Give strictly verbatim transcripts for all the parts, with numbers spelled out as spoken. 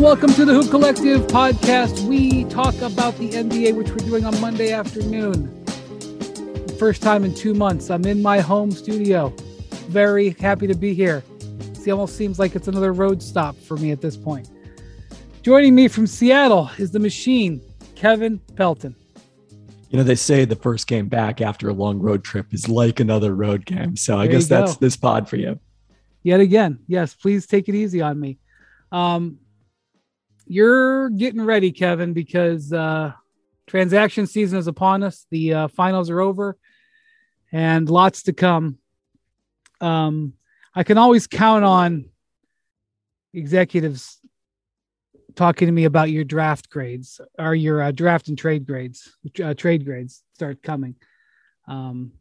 welcome to the Hoop Collective podcast. We talk about the N B A, which we're doing on Monday afternoon. First time in two months. I'm in my home studio. Very happy to be here. It almost seems like it's another road stop for me at this point. Joining me from Seattle is the machine, Kevin Pelton. You know, they say the first game back after a long road trip is like another road game. So I There guess you go. that's this pod for you. Yet again. Yes, please take it easy on me. Um, you're getting ready, Kevin, because uh, transaction season is upon us. The uh, finals are over and lots to come. Um, I can always count on executives talking to me about your draft grades or your uh, draft and trade grades, uh, trade grades start coming. Um,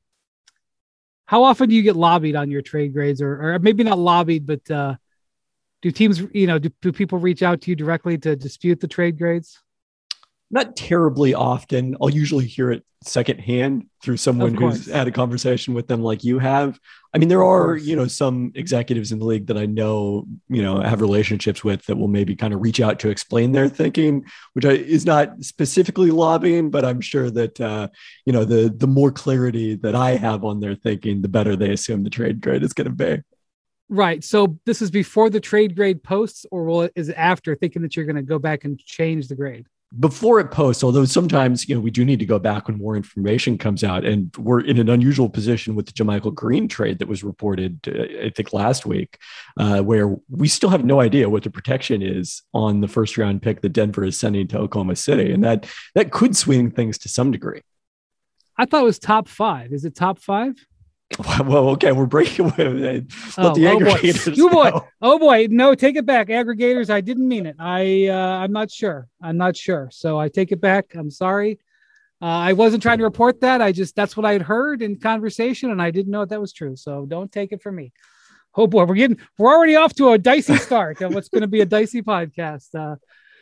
how often do you get lobbied on your trade grades or, or maybe not lobbied, but uh, do teams, you know, do, do people reach out to you directly to dispute the trade grades? Not terribly often. I'll usually hear it secondhand through someone who's had a conversation with them like you have. I mean, there are, you know, some executives in the league that I know, you know, have relationships with that will maybe kind of reach out to explain their thinking, which I, is not specifically lobbying, but I'm sure that, uh, you know, the, the more clarity that I have on their thinking, the better they assume the trade grade is going to be. Right. So this is before the trade grade posts, or will it, is it after, thinking that you're going to go back and change the grade? Before it posts, although sometimes, you know, we do need to go back when more information comes out, and we're in an unusual position with the JaMychal Green trade that was reported, uh, I think last week, uh, where we still have no idea what the protection is on the first round pick that Denver is sending to Oklahoma City. And that, that could swing things to some degree. I thought it was top five. Is it top five? Well, okay, we're breaking away. Let oh, the oh aggregators boy. boy. go. Oh boy, no, take it back. Aggregators, I didn't mean it. I, uh, I'm not sure. I'm not sure. So I take it back. I'm sorry. Uh, I wasn't trying to report that. I just, that's what I had heard in conversation, and I didn't know if that was true. So don't take it from me. Oh boy, we're getting, we're already off to a dicey start of what's going to be a dicey podcast. Uh,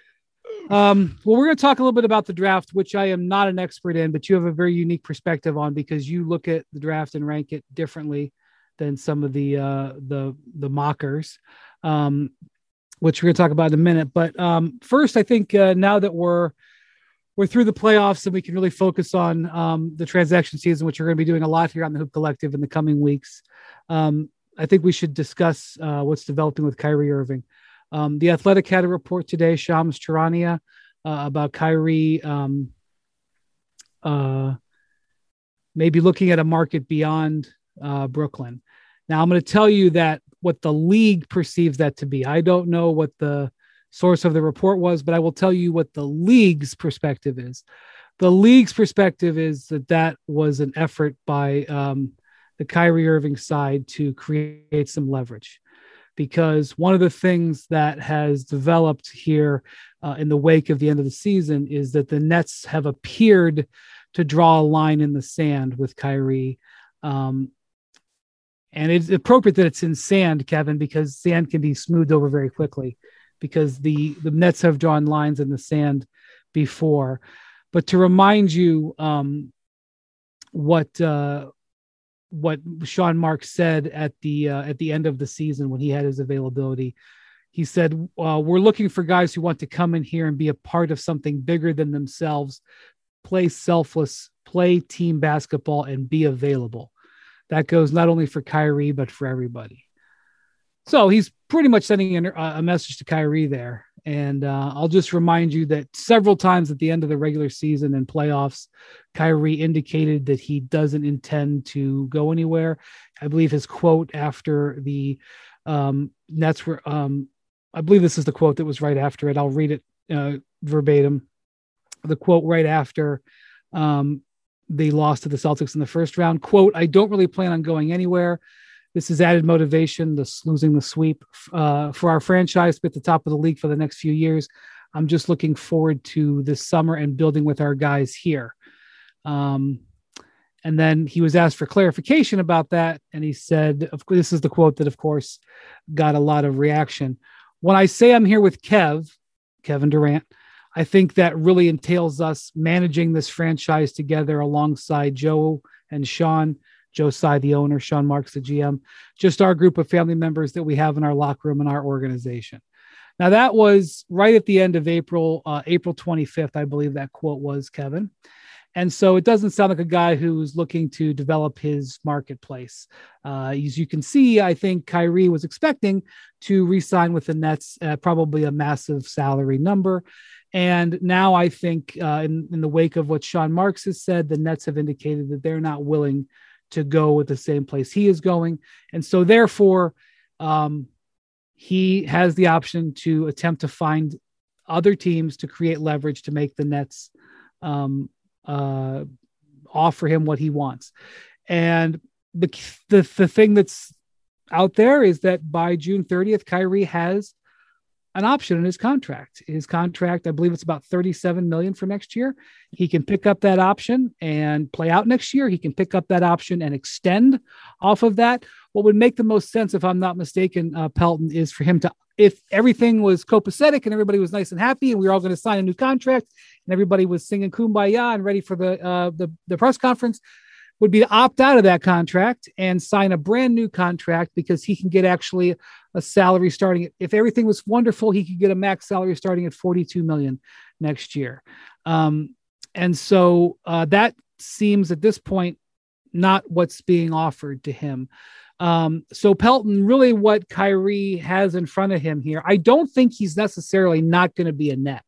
Um, well, we're going to talk a little bit about the draft, which I am not an expert in, but you have a very unique perspective on because you look at the draft and rank it differently than some of the, uh, the, the mockers, um, which we're going to talk about in a minute. But, um, first, I think, uh, now that we're, we're through the playoffs and we can really focus on, um, the transaction season, which we're going to be doing a lot here on the Hoop Collective in the coming weeks. Um, I think we should discuss, uh, what's developing with Kyrie Irving. Um, the Athletic had a report today, Shams Charania, uh, about Kyrie um, uh, maybe looking at a market beyond uh, Brooklyn. Now, I'm going to tell you that what the league perceives that to be. I don't know what the source of the report was, but I will tell you what the league's perspective is. The league's perspective is that that was an effort by um, the Kyrie Irving side to create some leverage. Because one of the things that has developed here uh, in the wake of the end of the season is that the Nets have appeared to draw a line in the sand with Kyrie. Um, and it's appropriate that it's in sand, Kevin, because sand can be smoothed over very quickly because the, the Nets have drawn lines in the sand before. But to remind you um, what uh, what Sean Marks said at the uh, at the end of the season when he had his availability. He said, uh, we're looking for guys who want to come in here and be a part of something bigger than themselves, play selfless, play team basketball, and be available. That goes not only for Kyrie, but for everybody. So he's pretty much sending a, a message to Kyrie there. And uh, I'll just remind you that several times at the end of the regular season and playoffs, Kyrie indicated that he doesn't intend to go anywhere. I believe his quote after the um, Nets were, um, I believe this is the quote that was right after it. I'll read it uh, verbatim. The quote right after um, they lost to the Celtics in the first round, quote, "I don't really plan on going anywhere. This is added motivation, this losing the sweep uh, for our franchise to be at the top of the league for the next few years. I'm just looking forward to this summer and building with our guys here." Um, and then he was asked for clarification about that. And he said, of course, this is the quote that, of course, got a lot of reaction. "When I say I'm here with Kev, Kevin Durant, I think that really entails us managing this franchise together alongside Joe and Sean. Joe Tsai, the owner, Sean Marks, the G M, just our group of family members that we have in our locker room and our organization." Now that was right at the end of April, uh, April twenty-fifth, I believe that quote was, Kevin. And so it doesn't sound like a guy who's looking to develop his marketplace. Uh, as you can see, I think Kyrie was expecting to re-sign with the Nets, uh, probably a massive salary number. And now I think uh, in, in the wake of what Sean Marks has said, the Nets have indicated that they're not willing to go with the same place he is going. And so therefore, um, he has the option to attempt to find other teams to create leverage to make the Nets um, uh, offer him what he wants. And the, the, the thing that's out there is that by June thirtieth, Kyrie has an option in his contract. His contract, I believe it's about thirty-seven million dollars for next year. He can pick up that option and play out next year. He can pick up that option and extend off of that. What would make the most sense, if I'm not mistaken, uh, Pelton, is for him to, if everything was copacetic and everybody was nice and happy and we were all going to sign a new contract and everybody was singing Kumbaya and ready for the, uh, the, the press conference, would be to opt out of that contract and sign a brand new contract, because he can get actually a salary starting at, if everything was wonderful, he could get a max salary starting at forty-two million next year. Um, and so uh, that seems at this point not what's being offered to him. Um, so Pelton, really what Kyrie has in front of him here, I don't think he's necessarily not going to be a Net.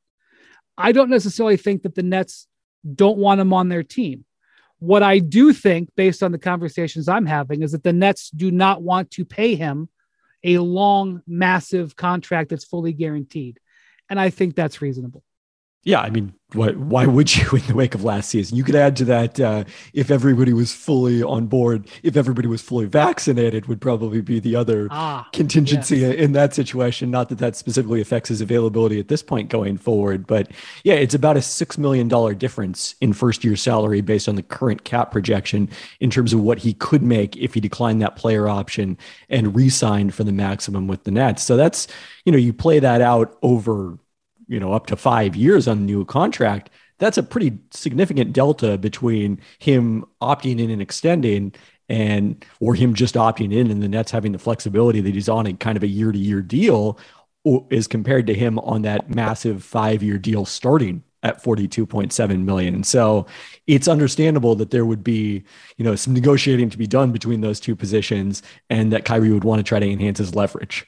I don't necessarily think that the Nets don't want him on their team. What I do think, based on the conversations I'm having, is that the Nets do not want to pay him a long, massive contract that's fully guaranteed. And I think that's reasonable. Yeah, I mean, what, why would you in the wake of last season? You could add to that, uh, if everybody was fully on board, if everybody was fully vaccinated, would probably be the other ah, contingency yes. in that situation. Not that that specifically affects his availability at this point going forward. But yeah, it's about a six million dollars difference in first year salary based on the current cap projection in terms of what he could make if he declined that player option and re-signed for the maximum with the Nets. So that's, you know, you play that out over, you know, up to five years on a new contract, that's a pretty significant delta between him opting in and extending and, or him just opting in and the Nets having the flexibility that he's on a kind of a year to year deal, as compared to him on that massive five-year deal starting at forty-two point seven million. And so it's understandable that there would be, you know, some negotiating to be done between those two positions, and that Kyrie would want to try to enhance his leverage.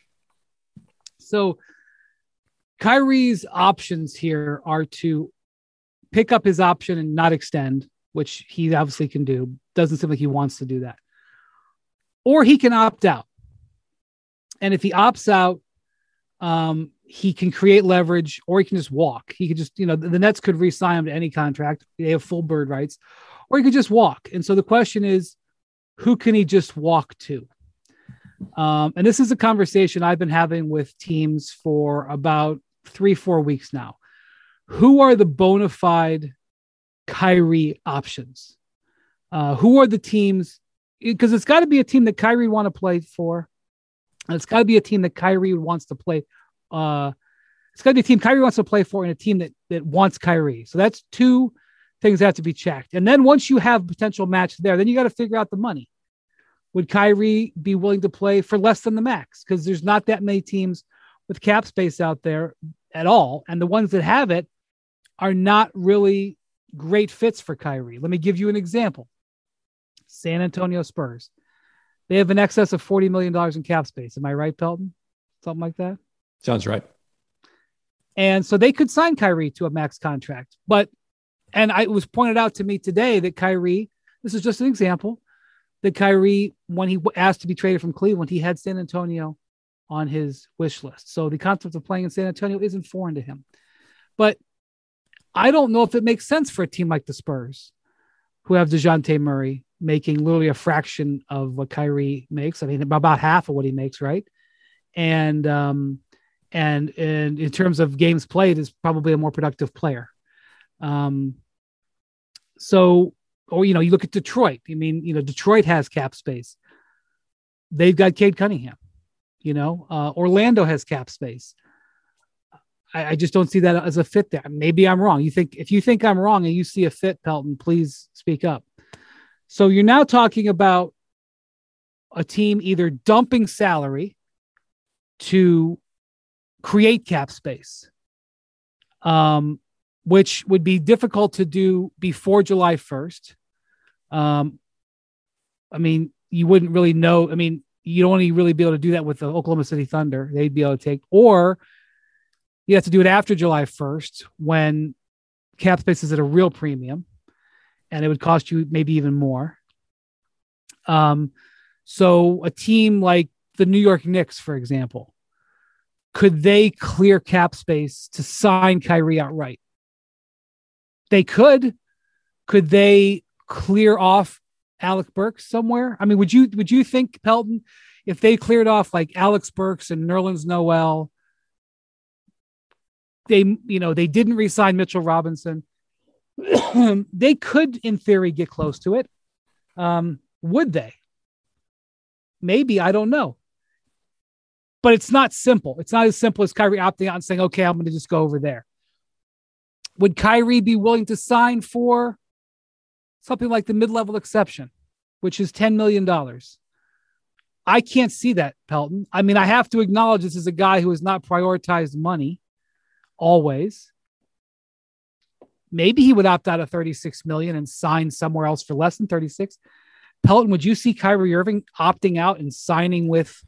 So Kyrie's options here are to pick up his option and not extend, which he obviously can do. Doesn't seem like he wants to do that. Or he can opt out. And if he opts out, um, he can create leverage, or he can just walk. He could just, you know, the, the Nets could re-sign him to any contract. They have full bird rights, or he could just walk. And so the question is, who can he just walk to? Um, and this is a conversation I've been having with teams for about three, four weeks now. Who are the bona fide Kyrie options? Uh, who are the teams? Because it's got to be a team that Kyrie want to play for. And it's got to be a team that Kyrie wants to play. Uh, it's got to be a team Kyrie wants to play for, and a team that, that wants Kyrie. So that's two things that have to be checked. And then once you have a potential match there, then you got to figure out the money. Would Kyrie be willing to play for less than the max? Because there's not that many teams with cap space out there at all. And the ones that have it are not really great fits for Kyrie. Let me give you an example. San Antonio Spurs. They have an excess of forty million dollars in cap space. Am I right, Pelton? Something like that? Sounds right. And so they could sign Kyrie to a max contract. But, and I, it was pointed out to me today that Kyrie, this is just an example, that Kyrie, when he asked to be traded from Cleveland, he had San Antonio on his wish list. So the concept of playing in San Antonio isn't foreign to him. But I don't know if it makes sense for a team like the Spurs, who have DeJounte Murray making literally a fraction of what Kyrie makes. I mean, about half of what he makes, right? And um, and and in terms of games played, is probably a more productive player. Um, so, or you know, you look at Detroit. I mean, you know, Detroit has cap space. They've got Cade Cunningham. You know, uh, Orlando has cap space. I, I just don't see that as a fit there. Maybe I'm wrong. You think if you think I'm wrong and you see a fit, Pelton, please speak up. So you're now talking about a team either dumping salary to create cap space, um, which would be difficult to do before July first. Um, I mean, you wouldn't really know. I mean, you'd only really be able to do that with the Oklahoma City Thunder. They'd be able to take, or you have to do it after July first when cap space is at a real premium and it would cost you maybe even more. Um, so a team like the New York Knicks, for example, could they clear cap space to sign Kyrie outright? They could. Could they clear off Alec Burks somewhere? I mean, would you would you think, Pelton, if they cleared off like Alex Burks and Nerlens Noel, they you know they didn't re-sign Mitchell Robinson, they could in theory get close to it. Um, would they? Maybe, I don't know. But it's not simple. It's not as simple as Kyrie opting out and saying, okay, I'm going to just go over there. Would Kyrie be willing to sign for something like the mid-level exception, which is ten million dollars? I can't see that, Pelton. I mean, I have to acknowledge this is a guy who has not prioritized money always. Maybe he would opt out of thirty-six million dollars and sign somewhere else for less than thirty-six. Pelton, would you see Kyrie Irving opting out and signing with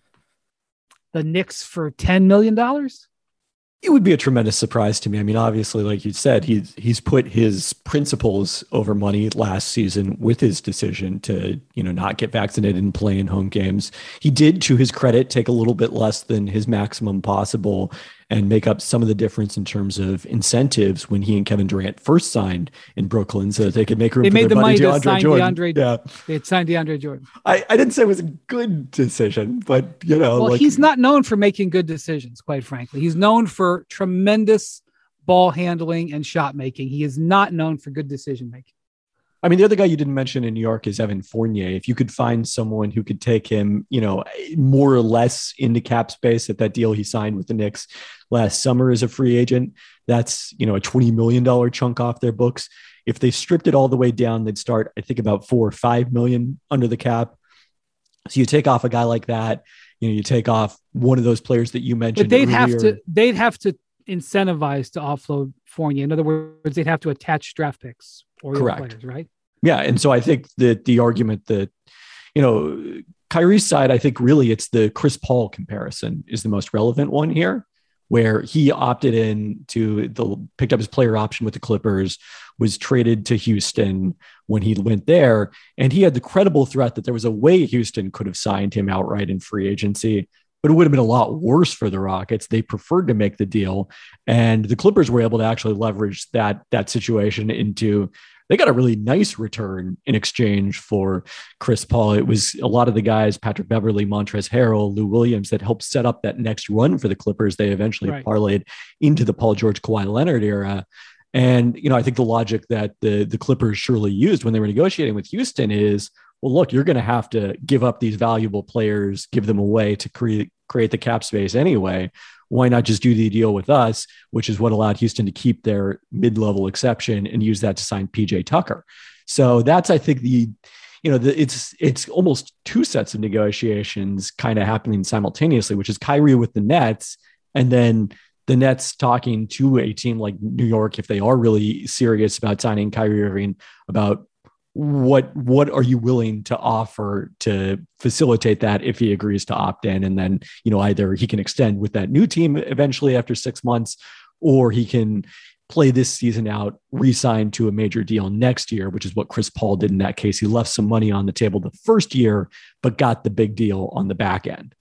the Knicks for ten million dollars? It would be a tremendous surprise to me. I mean, obviously, like you said, he's he's put his principles over money last season with his decision to, you know, not get vaccinated and play in home games. He did, to his credit, take a little bit less than his maximum possible and make up some of the difference in terms of incentives when he and Kevin Durant first signed in Brooklyn so that they could make room they for made their the buddy money to DeAndre sign Jordan. DeAndre, yeah. They had signed DeAndre Jordan. I, I didn't say it was a good decision, but, you know. Well, like, he's not known for making good decisions, quite frankly. He's known for tremendous ball handling and shot making. He is not known for good decision making. I mean, the other guy you didn't mention in New York is Evan Fournier. If you could find someone who could take him, you know, more or less into cap space at that deal he signed with the Knicks last summer as a free agent, that's, you know, a twenty million dollars chunk off their books. If they stripped it all the way down, they'd start, I think, about four or five million under the cap. So you take off a guy like that, you know, you take off one of those players that you mentioned. But they'd earlier. have to, they'd have to incentivize to offload Fournier. In other words, they'd have to attach draft picks or correct players, right? Yeah. And so I think that the argument that, you know, Kyrie's side, I think really it's the Chris Paul comparison is the most relevant one here, where he opted in to the picked up his player option with the Clippers, was traded to Houston when he went there. And he had the credible threat that there was a way Houston could have signed him outright in free agency, but it would have been a lot worse for the Rockets. They preferred to make the deal. And the Clippers were able to actually leverage that, that situation into, they got a really nice return in exchange for Chris Paul. It was a lot of the guys, Patrick Beverley, Montrezl Harrell, Lou Williams, that helped set up that next run for the Clippers. They eventually right. parlayed into the Paul George, Kawhi Leonard era. And, you know, I think the logic that the, the Clippers surely used when they were negotiating with Houston is, well, look, you're going to have to give up these valuable players, give them away to create, create the cap space anyway. Why not just do the deal with us, which is what allowed Houston to keep their mid-level exception and use that to sign P J Tucker. So that's, I think, the, you know, the, it's it's almost two sets of negotiations kind of happening simultaneously, which is Kyrie with the Nets, and then the Nets talking to a team like New York, if they are really serious about signing Kyrie Irving, about what what are you willing to offer to facilitate that if he agrees to opt in. And then, you know, either he can extend with that new team eventually after six months, or he can play this season out, re-sign to a major deal next year, which is what Chris Paul did in that case. He left some money on the table the first year, but got the big deal on the back end.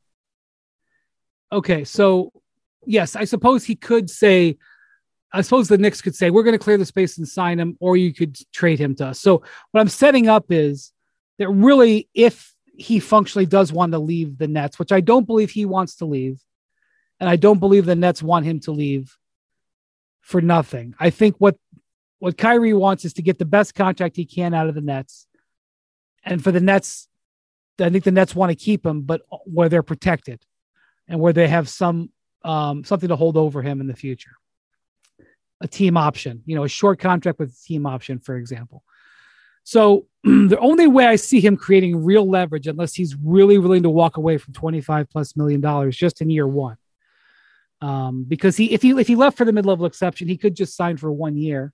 Okay. So yes, I suppose he could say, I suppose the Knicks could say, we're going to clear the space and sign him, or you could trade him to us. So what I'm setting up is that really, if he functionally does want to leave the Nets, which I don't believe he wants to leave, and I don't believe the Nets want him to leave for nothing. I think what, what Kyrie wants is to get the best contract he can out of the Nets. And for the Nets, I think the Nets want to keep him, but where they're protected and where they have some um, something to hold over him in the future. A team option, you know, a short contract with a team option, for example. So the only way I see him creating real leverage, unless he's really willing to walk away from twenty-five plus million dollars just in year one, um, because he if he if he left for the mid-level exception, he could just sign for one year.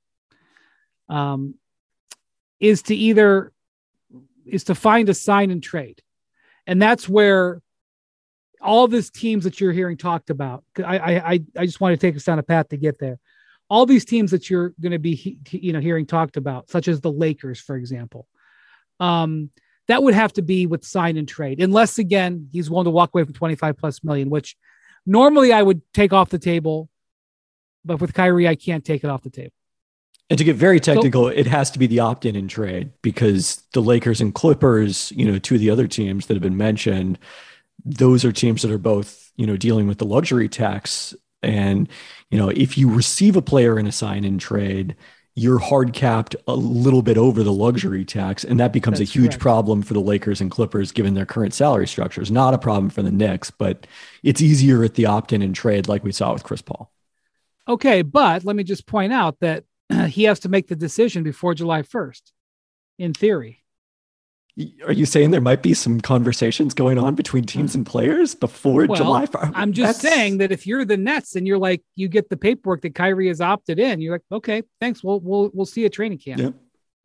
Um, is to either is to find a sign and trade, and that's where all these teams that you're hearing talked about. I I I just want to take us down a path to get there. All these teams that you're going to be you know hearing talked about, such as the Lakers, for example. Um, that would have to be with sign and trade, unless again he's willing to walk away from twenty-five plus million, which normally I would take off the table, but with Kyrie I can't take it off the table. And to get very technical, so, it has to be the opt-in and trade, because the Lakers and Clippers, you know, two of the other teams that have been mentioned, those are teams that are both, you know, dealing with the luxury tax. And, you know, if you receive a player in a sign and trade, you're hard capped a little bit over the luxury tax. And that becomes That's a huge correct. problem for the Lakers and Clippers, given their current salary structures. Not a problem for the Knicks, but it's easier at the opt-in and trade, like we saw with Chris Paul. Okay. But let me just point out that he has to make the decision before July first, in theory. Are you saying there might be some conversations going on between teams and players before well, July first? I'm just That's... saying that if you're the Nets and you're like, you get the paperwork that Kyrie has opted in, you're like, okay, thanks. We'll, we'll, we'll see a training camp. Yep.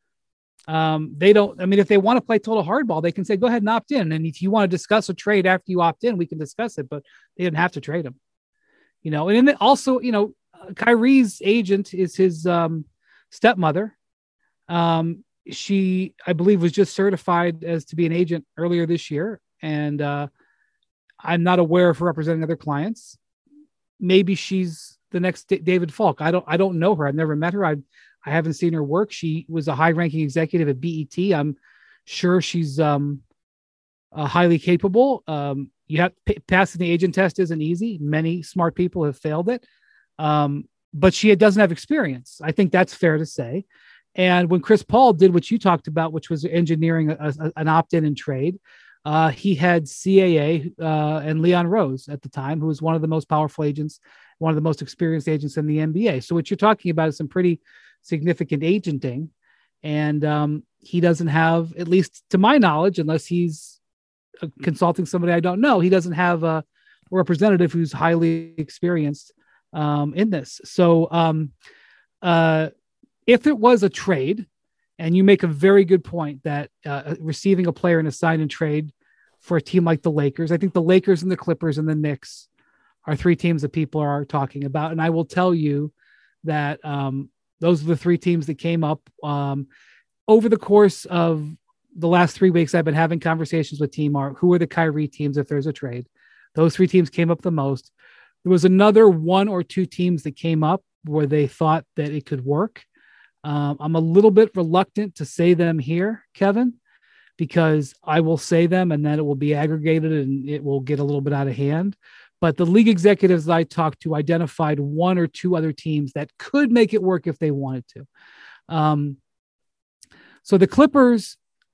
Um, they don't, I mean, if they want to play total hardball, they can say, go ahead and opt in. And if you want to discuss a trade after you opt in, we can discuss it, but they didn't have to trade him, you know? And then also, you know, Kyrie's agent is his um, stepmother. Um, she, I believe, was just certified as to be an agent earlier this year. And uh, I'm not aware of her representing other clients. Maybe she's the next D- David Falk. I don't, I don't know her. I've never met her. I, I haven't seen her work. She was a high ranking executive at B E T. I'm sure she's um, uh, highly capable. Um, you have p- passing the agent test isn't easy. Many smart people have failed it. Um, but she doesn't have experience. I think that's fair to say. And when Chris Paul did what you talked about, which was engineering a, a, an opt-in and trade, uh, he had C A A uh, and Leon Rose at the time, who was one of the most powerful agents, one of the most experienced agents in the N B A. So what you're talking about is some pretty significant agenting. And um, he doesn't have, at least to my knowledge, unless he's uh, consulting somebody I don't know, he doesn't have a representative who's highly experienced um, in this. So um, uh, if it was a trade, and you make a very good point that uh, receiving a player in a sign and trade for a team like the Lakers, I think the Lakers and the Clippers and the Knicks are three teams that people are talking about. And I will tell you that um, those are the three teams that came up um, over the course of the last three weeks. I've been having conversations with team are who are the Kyrie teams if there's a trade. Those three teams came up the most. There was another one or two teams that came up where they thought that it could work. Um, I'm a little bit reluctant to say them here, Kevin, because I will say them and then it will be aggregated and it will get a little bit out of hand. But the league executives that I talked to identified one or two other teams that could make it work if they wanted to. Um, so the Clippers,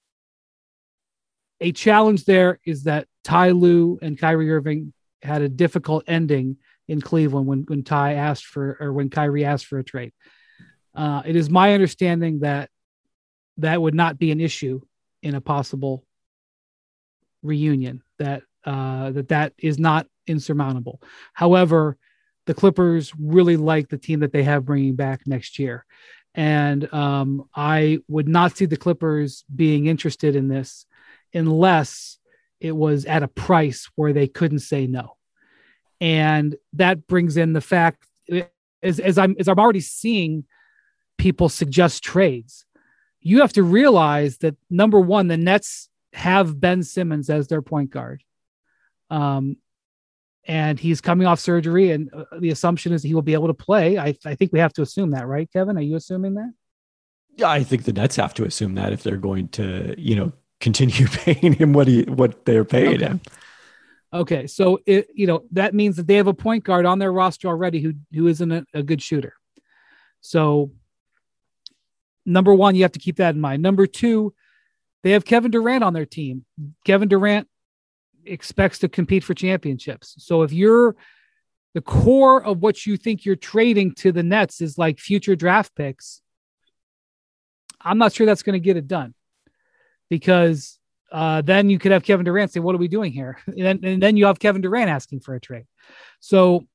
a challenge there is that Ty Lue and Kyrie Irving had a difficult ending in Cleveland when, when Ty asked for, or when Kyrie asked for a trade. Uh, it is my understanding that that would not be an issue in a possible reunion, that, uh, that that is not insurmountable. However, the Clippers really like the team that they have bringing back next year. And um, I would not see the Clippers being interested in this unless it was at a price where they couldn't say no. And that brings in the fact, as, as I'm as I'm already seeing people suggest trades, you have to realize that, number one, the Nets have Ben Simmons as their point guard. Um, and he's coming off surgery, and uh, the assumption is he will be able to play. I, I think we have to assume that, right, Kevin? Are you assuming that? Yeah, I think the Nets have to assume that if they're going to, you know, continue paying him what he what they're paying okay. him. Okay, so it you know that means that they have a point guard on their roster already who who isn't a, a good shooter. So, number one, you have to keep that in mind. Number two, they have Kevin Durant on their team. Kevin Durant expects to compete for championships. So if you're the core of what you think you're trading to the Nets is like future draft picks, I'm not sure that's going to get it done, because uh, then you could have Kevin Durant say, what are we doing here? And then, and then you have Kevin Durant asking for a trade. So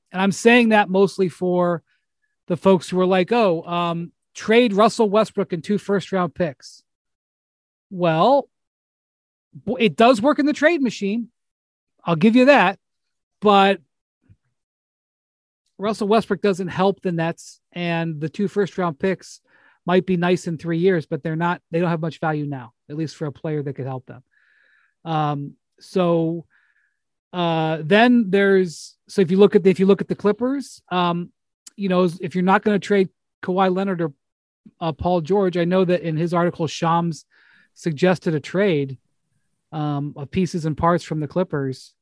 And I'm saying that mostly for the folks who are like, oh, um, trade Russell Westbrook and two first round picks. Well, it does work in the trade machine. I'll give you that. But Russell Westbrook doesn't help the Nets, and the two first round picks might be nice in three years, but they're not, they don't have much value now, at least for a player that could help them. Um, so uh, then there's, so if you look at the, if you look at the Clippers, um, you know, if you're not going to trade Kawhi Leonard or uh, Paul George, I know that in his article, Shams suggested a trade um, of pieces and parts from the Clippers.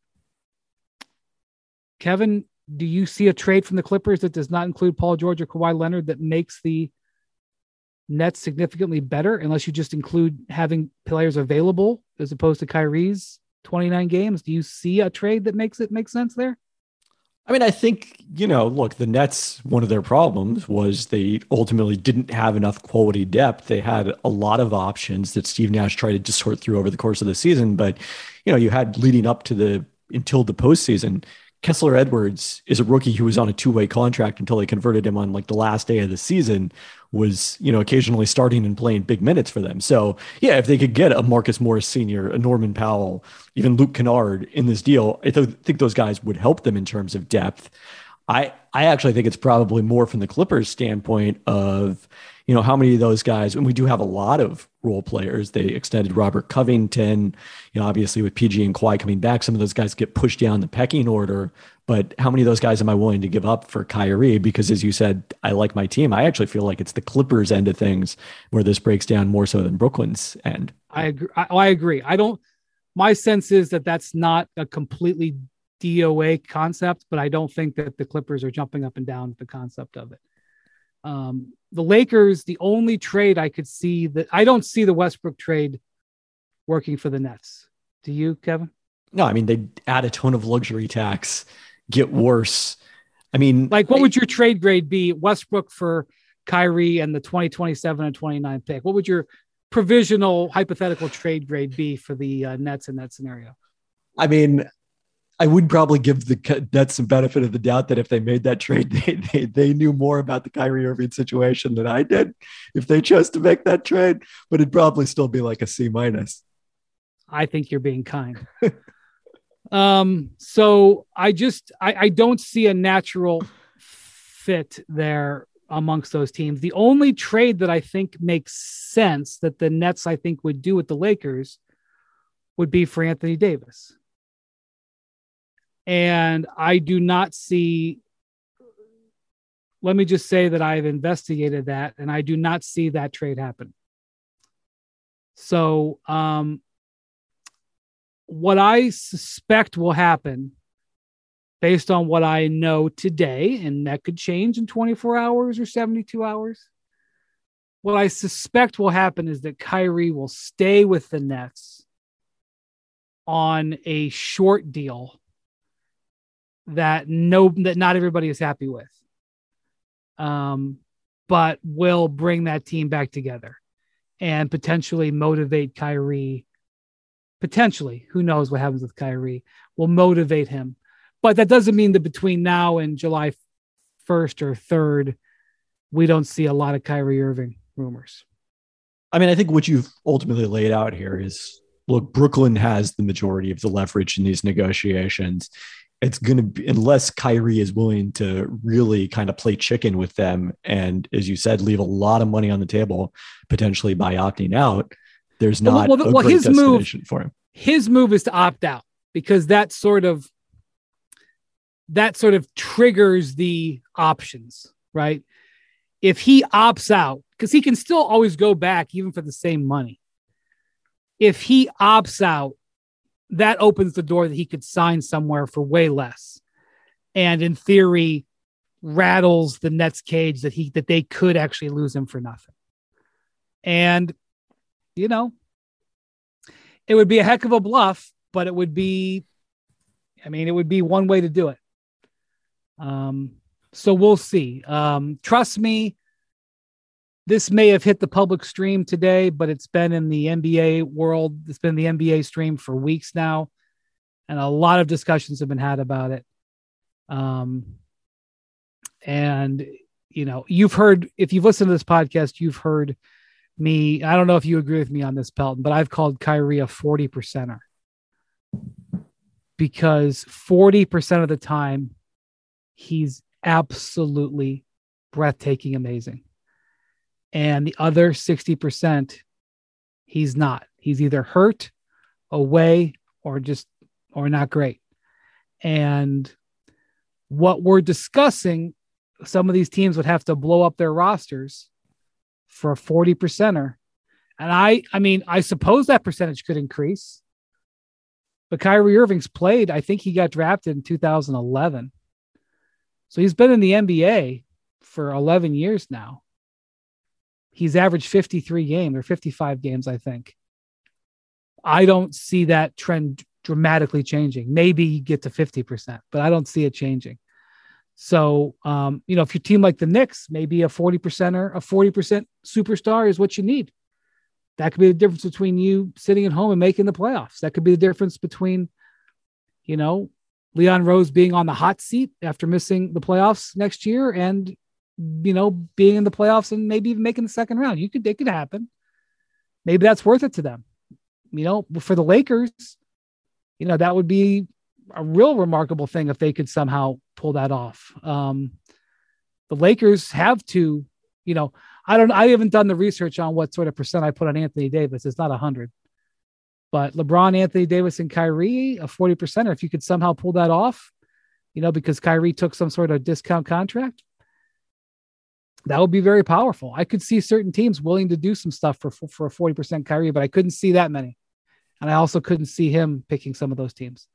Kevin, do you see a trade from the Clippers that does not include Paul George or Kawhi Leonard that makes the Nets significantly better, unless you just include having players available as opposed to Kyrie's twenty-nine games? Do you see a trade that makes it make sense there? I mean, I think, you know, look, the Nets, one of their problems was they ultimately didn't have enough quality depth. They had a lot of options that Steve Nash tried to sort through over the course of the season. But, you know, you had leading up to the, until the postseason, Kessler Edwards is a rookie who was on a two-way contract until they converted him on like the last day of the season, was, you know, occasionally starting and playing big minutes for them. So yeah, if they could get a Marcus Morris Senior, a Norman Powell, even Luke Kennard in this deal, I th- think those guys would help them in terms of depth. I, I actually think it's probably more from the Clippers standpoint of, you know, how many of those guys, and we do have a lot of role players. They extended Robert Covington, you know, obviously with P G and Kawhi coming back, some of those guys get pushed down the pecking order, but how many of those guys am I willing to give up for Kyrie? Because as you said, I like my team. I actually feel like it's the Clippers end of things where this breaks down more so than Brooklyn's end. I agree. I, I agree. I don't, my sense is that that's not a completely D O A concept, but I don't think that the Clippers are jumping up and down at the concept of it. Um, the Lakers, the only trade I could see that I don't see the Westbrook trade working for the Nets. Do you, Kevin? No, I mean, they add a ton of luxury tax, get worse. I mean, like what I, would your trade grade be? Westbrook for Kyrie and the twenty twenty-seven and twenty-nine pick. What would your provisional hypothetical trade grade be for the uh, Nets in that scenario? I mean, I would probably give the Nets some benefit of the doubt that if they made that trade, they, they they knew more about the Kyrie Irving situation than I did if they chose to make that trade, but it'd probably still be like a C minus. I think you're being kind. um, so I just, I, I don't see a natural fit there amongst those teams. The only trade that I think makes sense that the Nets, I think, would do with the Lakers would be for Anthony Davis. And I do not see, let me just say that I've investigated that and I do not see that trade happen. So um, what I suspect will happen based on what I know today, and that could change in twenty-four hours or seventy-two hours. What I suspect will happen is that Kyrie will stay with the Nets on a short deal that no, that not everybody is happy with, um, but will bring that team back together and potentially motivate Kyrie. Potentially, who knows what happens with Kyrie, will motivate him. But that doesn't mean that between now and July first or third, we don't see a lot of Kyrie Irving rumors. I mean, I think what you've ultimately laid out here is, look, Brooklyn has the majority of the leverage in these negotiations. It's going to be, unless Kyrie is willing to really kind of play chicken with them and, as you said, leave a lot of money on the table, potentially by opting out, there's not well, well, a well, great his destination move, for him. His move is to opt out because that sort of that sort of triggers the options, right? If he opts out, because he can still always go back even for the same money. If he opts out, that opens the door that he could sign somewhere for way less. And in theory, rattles the Nets cage that he, that they could actually lose him for nothing. And, you know, it would be a heck of a bluff, but it would be, I mean, it would be one way to do it. Um, so we'll see. Um, trust me, this may have hit the public stream today, but it's been in the N B A world. It's been in the N B A stream for weeks now. And a lot of discussions have been had about it. Um, And, you know, you've heard, if you've listened to this podcast, you've heard me. I don't know if you agree with me on this, Pelton, but I've called Kyrie a forty percenter because forty percent of the time he's absolutely breathtaking amazing. And the other sixty percent, he's not. He's either hurt, away, or just, or not great. And what we're discussing, some of these teams would have to blow up their rosters for a forty percenter. And I, I mean, I suppose that percentage could increase. But Kyrie Irving's played, I think he got drafted in two thousand eleven. So he's been in the N B A for eleven years now. He's averaged fifty-three games or fifty-five games, I think. I don't see that trend dramatically changing. Maybe you get to fifty percent, but I don't see it changing. So, um, you know, if your team like the Knicks, maybe a forty percenter, a forty percent superstar is what you need. That could be the difference between you sitting at home and making the playoffs. That could be the difference between, you know, Leon Rose being on the hot seat after missing the playoffs next year and, you know, being in the playoffs and maybe even making the second round. You could, it could happen. Maybe that's worth it to them. You know, for the Lakers, you know, that would be a real remarkable thing if they could somehow pull that off. Um, the Lakers have to, you know, I don't, I haven't done the research on what sort of percent I put on Anthony Davis. It's not a hundred, but LeBron, Anthony Davis, and Kyrie, a forty percenter. If you could somehow pull that off, you know, because Kyrie took some sort of discount contract, that would be very powerful. I could see certain teams willing to do some stuff for, for a forty percent Kyrie, but I couldn't see that many. And I also couldn't see him picking some of those teams.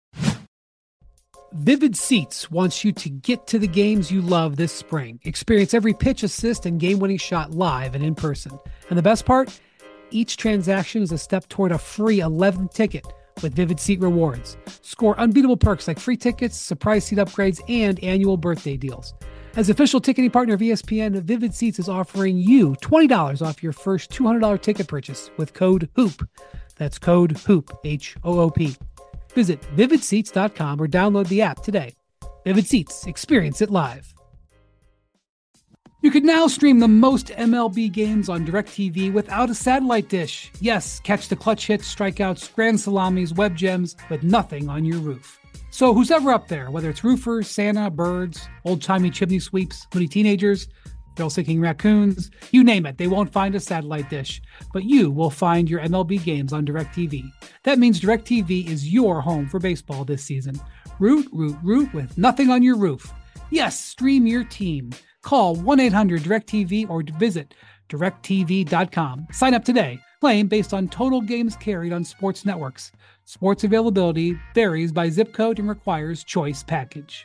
Vivid Seats wants you to get to the games you love this spring. Experience every pitch, assist, and game-winning shot live and in person. And the best part? Each transaction is a step toward a free eleventh ticket with Vivid Seat Rewards. Score unbeatable perks like free tickets, surprise seat upgrades, and annual birthday deals. As official ticketing partner of E S P N, Vivid Seats is offering you twenty dollars off your first two hundred dollars ticket purchase with code HOOP. That's code HOOP, H O O P. Visit vivid seats dot com or download the app today. Vivid Seats, experience it live. You can now stream the most M L B games on DirecTV without a satellite dish. Yes, catch the clutch hits, strikeouts, grand salamis, web gems with nothing on your roof. So who's ever up there, whether it's roofers, Santa, birds, old-timey chimney sweeps, moody teenagers, thrill-seeking raccoons, you name it, they won't find a satellite dish. But you will find your M L B games on DirecTV. That means DirecTV is your home for baseball this season. Root, root, root with nothing on your roof. Yes, stream your team. Call one eight hundred direct T V or visit direct T V dot com. Sign up today. Claim based on total games carried on sports networks. Sports availability varies by zip code and requires choice package.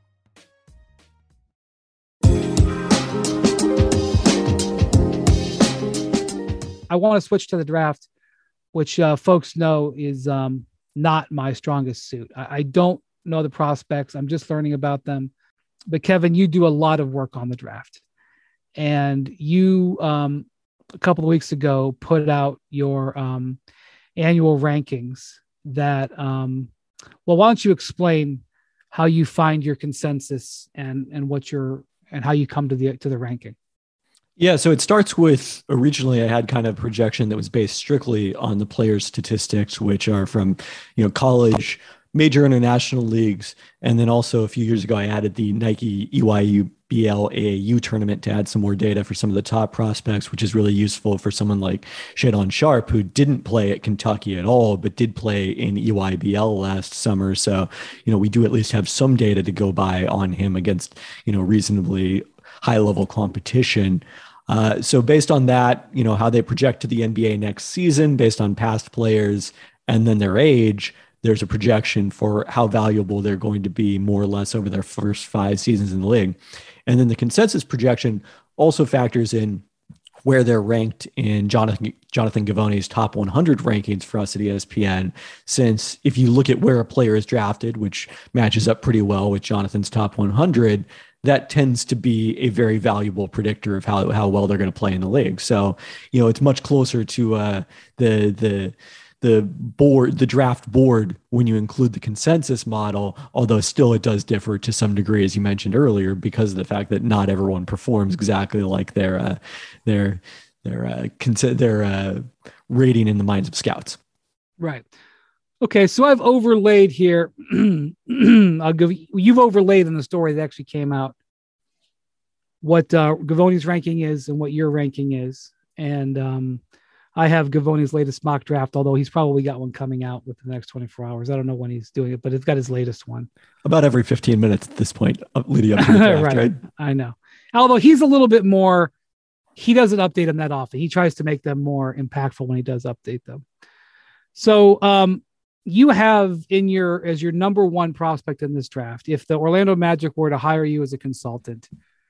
I want to switch to the draft, which uh, folks know is um, not my strongest suit. I, I don't know the prospects. I'm just learning about them. But Kevin, you do a lot of work on the draft. And you, um, a couple of weeks ago, put out your um, annual rankings that, um, well, why don't you explain how you find your consensus and, and what your, and how you come to the, to the ranking? Yeah, so it starts with, originally I had kind of a projection that was based strictly on the players' statistics, which are from, you know, college, major international leagues. And then also a few years ago, I added the Nike E Y U B L A A U tournament to add some more data for some of the top prospects, which is really useful for someone like Shadon Sharp, who didn't play at Kentucky at all, but did play in E Y B L last summer. So, you know, we do at least have some data to go by on him against, you know, reasonably high level competition. Uh, so based on that, you know, how they project to the N B A next season, based on past players and then their age, there's a projection for how valuable they're going to be more or less over their first five seasons in the league. And then the consensus projection also factors in where they're ranked in Jonathan, Jonathan Givony's top one hundred rankings for us at E S P N. Since if you look at where a player is drafted, which matches up pretty well with Jonathan's top one hundred, that tends to be a very valuable predictor of how, how well they're going to play in the league. So, you know, it's much closer to uh, the, the, the board, the draft board, when you include the consensus model, although still it does differ to some degree, as you mentioned earlier, because of the fact that not everyone performs exactly like their uh, their their uh, cons- their uh, rating in the minds of scouts. Right. Okay, so I've overlaid here. I'll give you've overlaid in the story that actually came out what uh, Gavoni's ranking is and what your ranking is, and um, I have Gavoni's latest mock draft, although he's probably got one coming out within the next twenty-four hours. I don't know when he's doing it, but it's got his latest one. About every fifteen minutes at this point, leading up to the draft, right. right? I know. Although he's a little bit more, he doesn't update them that often. He tries to make them more impactful when he does update them. So um, you have in your, as your number one prospect in this draft, if the Orlando Magic were to hire you as a consultant,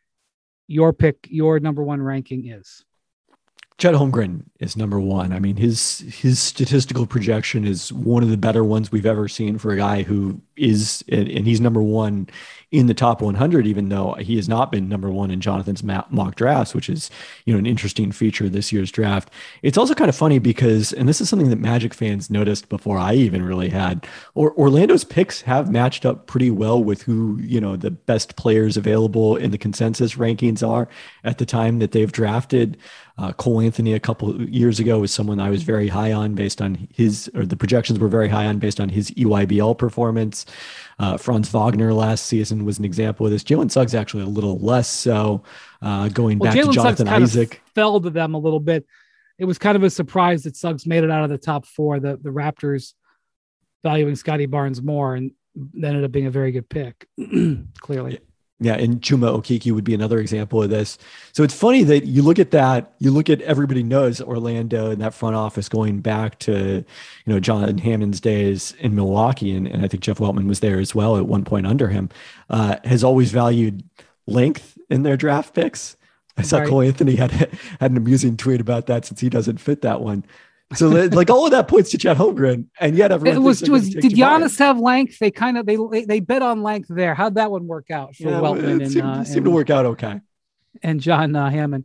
your pick, your number one ranking is? Chet Holmgren is number one. I mean, his his statistical projection is one of the better ones we've ever seen for a guy who is, and he's number one in the top one hundred, even though he has not been number one in Jonathan's mock drafts, which is, you know, an interesting feature of this year's draft. It's also kind of funny because, and this is something that Magic fans noticed before I even really had, or Orlando's picks have matched up pretty well with who, you know, the best players available in the consensus rankings are at the time that they've drafted. Uh, Cole Anthony a couple of years ago was someone I was very high on based on his, or the projections were very high on based on his E Y B L performance. Uh, Franz Wagner last season was an example of this. Jalen Suggs actually a little less so. Uh, going well, back Jalen to Jonathan Suggs Isaac, kind of fell to them a little bit. It was kind of a surprise that Suggs made it out of the top four. The the Raptors valuing Scotty Barnes more, and ended up being a very good pick. Clearly. Yeah. Yeah, and Chuma Okeke would be another example of this. So it's funny that you look at that, you look at everybody knows Orlando and that front office going back to, you know, John Hammond's days in Milwaukee, and, and I think Jeff Weltman was there as well at one point under him, uh, has always valued length in their draft picks. I saw right. Cole Anthony had had an amusing tweet about that since he doesn't fit that one. So like all of that points to Chet Holmgren, and yet everyone it was, was did Giannis have length? They kind of they they bet on length there. How'd that one work out for yeah, Weltman? It and, seemed, uh, seemed and, to work out okay. And John uh, Hammond.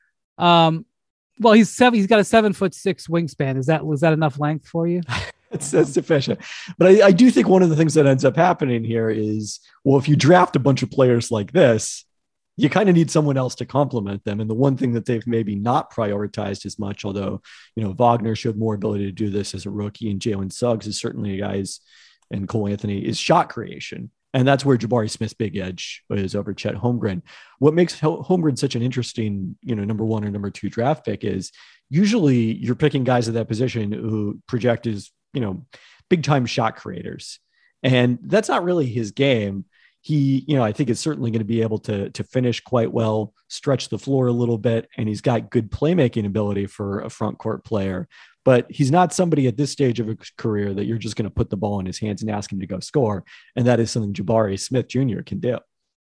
Um, well, he's seven. He's got a seven foot six wingspan. Is that was that enough length for you? That's, that's sufficient. But I, I do think one of the things that ends up happening here is, well, if you draft a bunch of players like this, you kind of need someone else to complement them. And the one thing that they've maybe not prioritized as much, although, you know, Wagner showed more ability to do this as a rookie, and Jalen Suggs is certainly a guy's, and Cole Anthony, is shot creation. And that's where Jabari Smith's big edge is over Chet Holmgren. What makes Holmgren such an interesting, you know, number one or number two draft pick is usually you're picking guys at that position who project as, you know, big time shot creators. And that's not really his game. He, you know, I think is certainly going to be able to, to finish quite well, stretch the floor a little bit, and he's got good playmaking ability for a front court player. But he's not somebody at this stage of a career that you're just going to put the ball in his hands and ask him to go score. And that is something Jabari Smith Junior can do.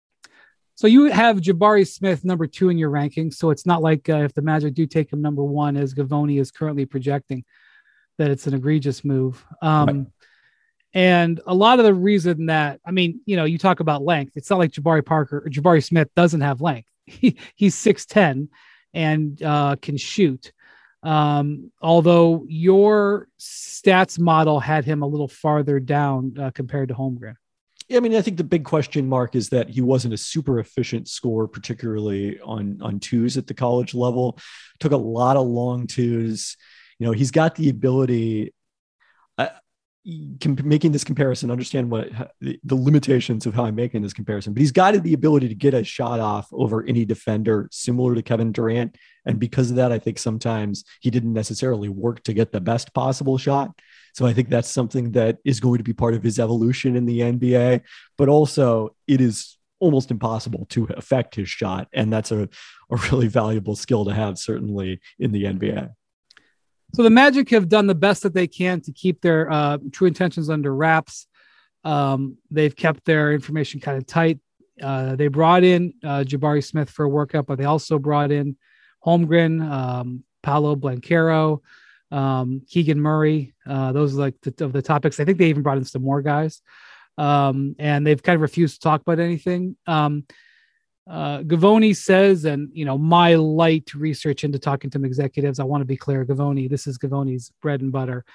So you have Jabari Smith number two in your rankings. So it's not like uh, if the Magic do take him number one, as Gavoni is currently projecting, that it's an egregious move. Um, right. And a lot of the reason that, I mean, you know, you talk about length. It's not like Jabari Parker or Jabari Smith doesn't have length. He, he's six ten and uh, can shoot. Um, although your stats model had him a little farther down uh, compared to Holmgren. Yeah, I mean, I think the big question mark is that he wasn't a super efficient scorer, particularly on, on twos at the college level. Took a lot of long twos. You know, he's got the ability, uh, making this comparison, understand what the, the limitations of how I'm making this comparison, but he's got the ability to get a shot off over any defender similar to Kevin Durant. And because of that, I think sometimes he didn't necessarily work to get the best possible shot. So I think that's something that is going to be part of his evolution in the N B A, but also it is almost impossible to affect his shot. And that's a, a really valuable skill to have, certainly in the N B A. So the Magic have done the best that they can to keep their uh, true intentions under wraps. Um, they've kept their information kind of tight. Uh, they brought in uh, Jabari Smith for a workout, but they also brought in Holmgren, um, Paolo Banchero, um, Keegan Murray. Uh, those are like the, of the topics. I think they even brought in some more guys. Um, and they've kind of refused to talk about anything. Um, Uh, Gavoni says, and you know, my light research into talking to executives, I want to be clear, Gavoni, this is Gavoni's bread and butter.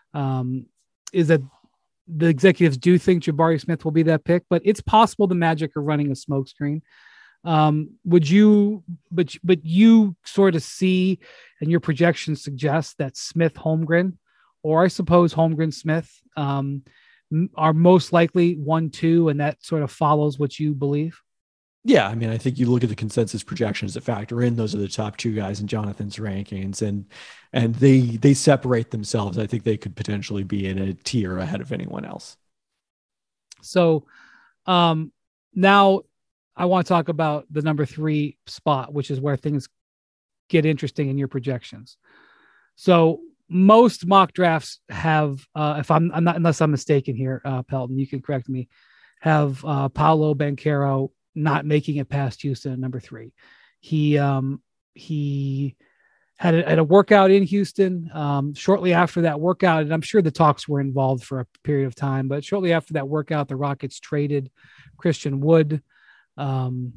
um, is that the executives do think Jabari Smith will be that pick, but it's possible the Magic are running a smokescreen. Um, would you, but, but you sort of see, and your projections suggest that Smith Holmgren, or I suppose Holmgren Smith, um, are most likely one, two, and that sort of follows what you believe? Yeah, I mean, I think you look at the consensus projections that factor in; those are the top two guys in Jonathan's rankings, and and they they separate themselves. I think they could potentially be in a tier ahead of anyone else. So, um, now I want to talk about the number three spot, which is where things get interesting in your projections. So, most mock drafts have, uh, if I'm, I'm not, unless I'm mistaken here, uh, Pelton, you can correct me, have uh, Paolo Banchero not making it past Houston at number three. He um, he had a, had a workout in Houston. Um, shortly after that workout, and I'm sure the talks were involved for a period of time, but shortly after that workout, the Rockets traded Christian Wood. Um,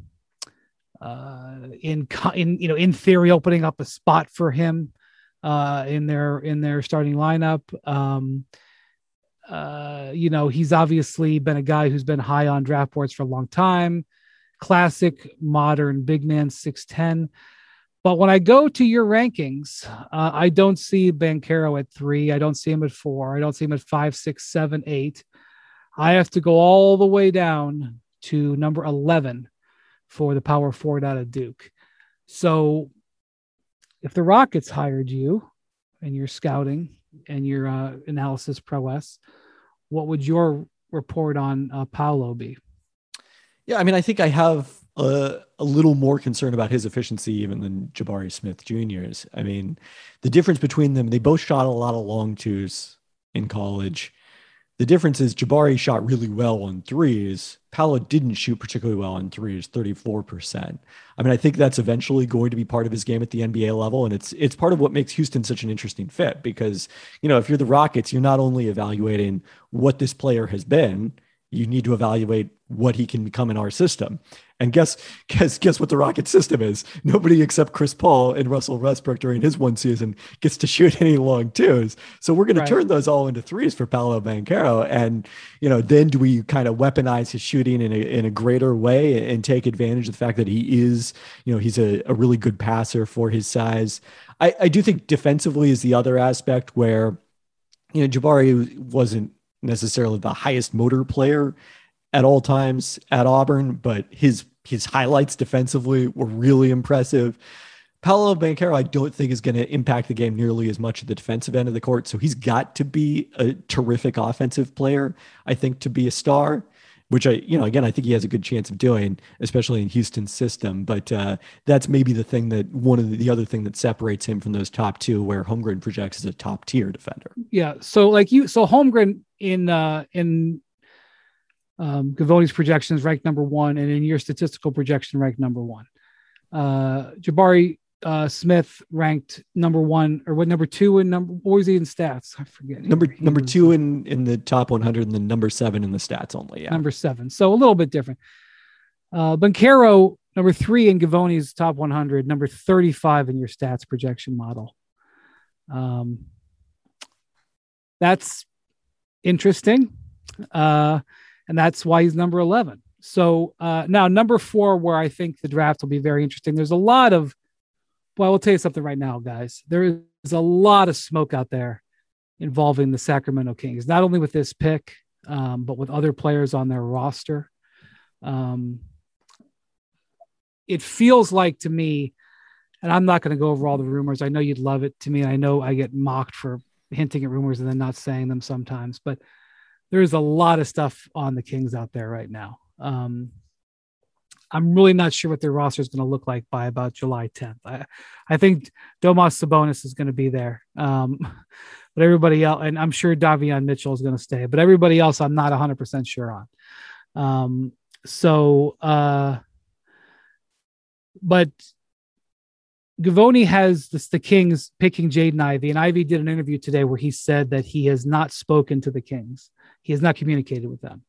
uh, in in you know in theory, opening up a spot for him uh, in their in their starting lineup. Um, uh, you know, he's obviously been a guy who's been high on draft boards for a long time. Classic modern big man, six ten. But when I go to your rankings, uh, I don't see Banchero at three. I don't see him at four. I don't see him at five, six, seven, eight. I have to go all the way down to number eleven for the power forward out of Duke. So if the Rockets hired you and your scouting and your uh, analysis prowess, what would your report on uh, Paolo be? Yeah, I mean, I think I have a, a little more concern about his efficiency even than Jabari Smith Junior's. I mean, the difference between them, they both shot a lot of long twos in college. The difference is Jabari shot really well on threes. Paolo didn't shoot particularly well on threes, thirty-four percent. I mean, I think that's eventually going to be part of his game at the N B A level. And it's it's part of what makes Houston such an interesting fit because, you know, if you're the Rockets, you're not only evaluating what this player has been, you need to evaluate what he can become in our system. And guess, guess, guess what the Rocket system is? Nobody except Chris Paul and Russell Westbrook during his one season gets to shoot any long twos. So we're going right. to turn those all into threes for Paolo Banchero. And, you know, then do we kind of weaponize his shooting in a, in a greater way and take advantage of the fact that he is, you know, he's a, a really good passer for his size. I, I do think defensively is the other aspect where, you know, Jabari wasn't necessarily the highest motor player at all times at Auburn, but his his highlights defensively were really impressive. Paolo Banchero, I don't think is going to impact the game nearly as much at the defensive end of the court. So he's got to be a terrific offensive player, I think, to be a star, which I, you know, again, I think he has a good chance of doing, especially in Houston's system. But uh, that's maybe the thing that one of the, the other thing that separates him from those top two, where Holmgren projects as a top tier defender. Yeah. So like you, so Holmgren in, uh, in, Um, Gavoni's projections ranked number one, and in your statistical projection ranked number one. Uh, Jabari uh, Smith ranked number one, or what number two in number? What was he in stats? I forget. Number he, he number was, two in in the top one hundred, and then number seven in the stats only. Yeah, number seven. So a little bit different. Uh, Banchero number three in Gavoni's top one hundred, number thirty-five in your stats projection model. Um, that's interesting. Uh, And that's why he's number eleven. So uh, now number four, where I think the draft will be very interesting. There's a lot of, well, I will tell you something right now, guys. There is a lot of smoke out there involving the Sacramento Kings, not only with this pick, um, but with other players on their roster. Um, it feels like to me, and I'm not going to go over all the rumors. I know you'd love it to me. And I know I get mocked for hinting at rumors and then not saying them sometimes, but there's a lot of stuff on the Kings out there right now. Um, I'm really not sure what their roster is going to look like by about July tenth. I, I think Domas Sabonis is going to be there. Um, but everybody else, and I'm sure Davion Mitchell is going to stay, but everybody else I'm not one hundred percent sure on. Um, so, uh, but Gavoni has this, the Kings picking Jaden Ivey, and Ivey did an interview today where he said that he has not spoken to the Kings. He has not communicated with them.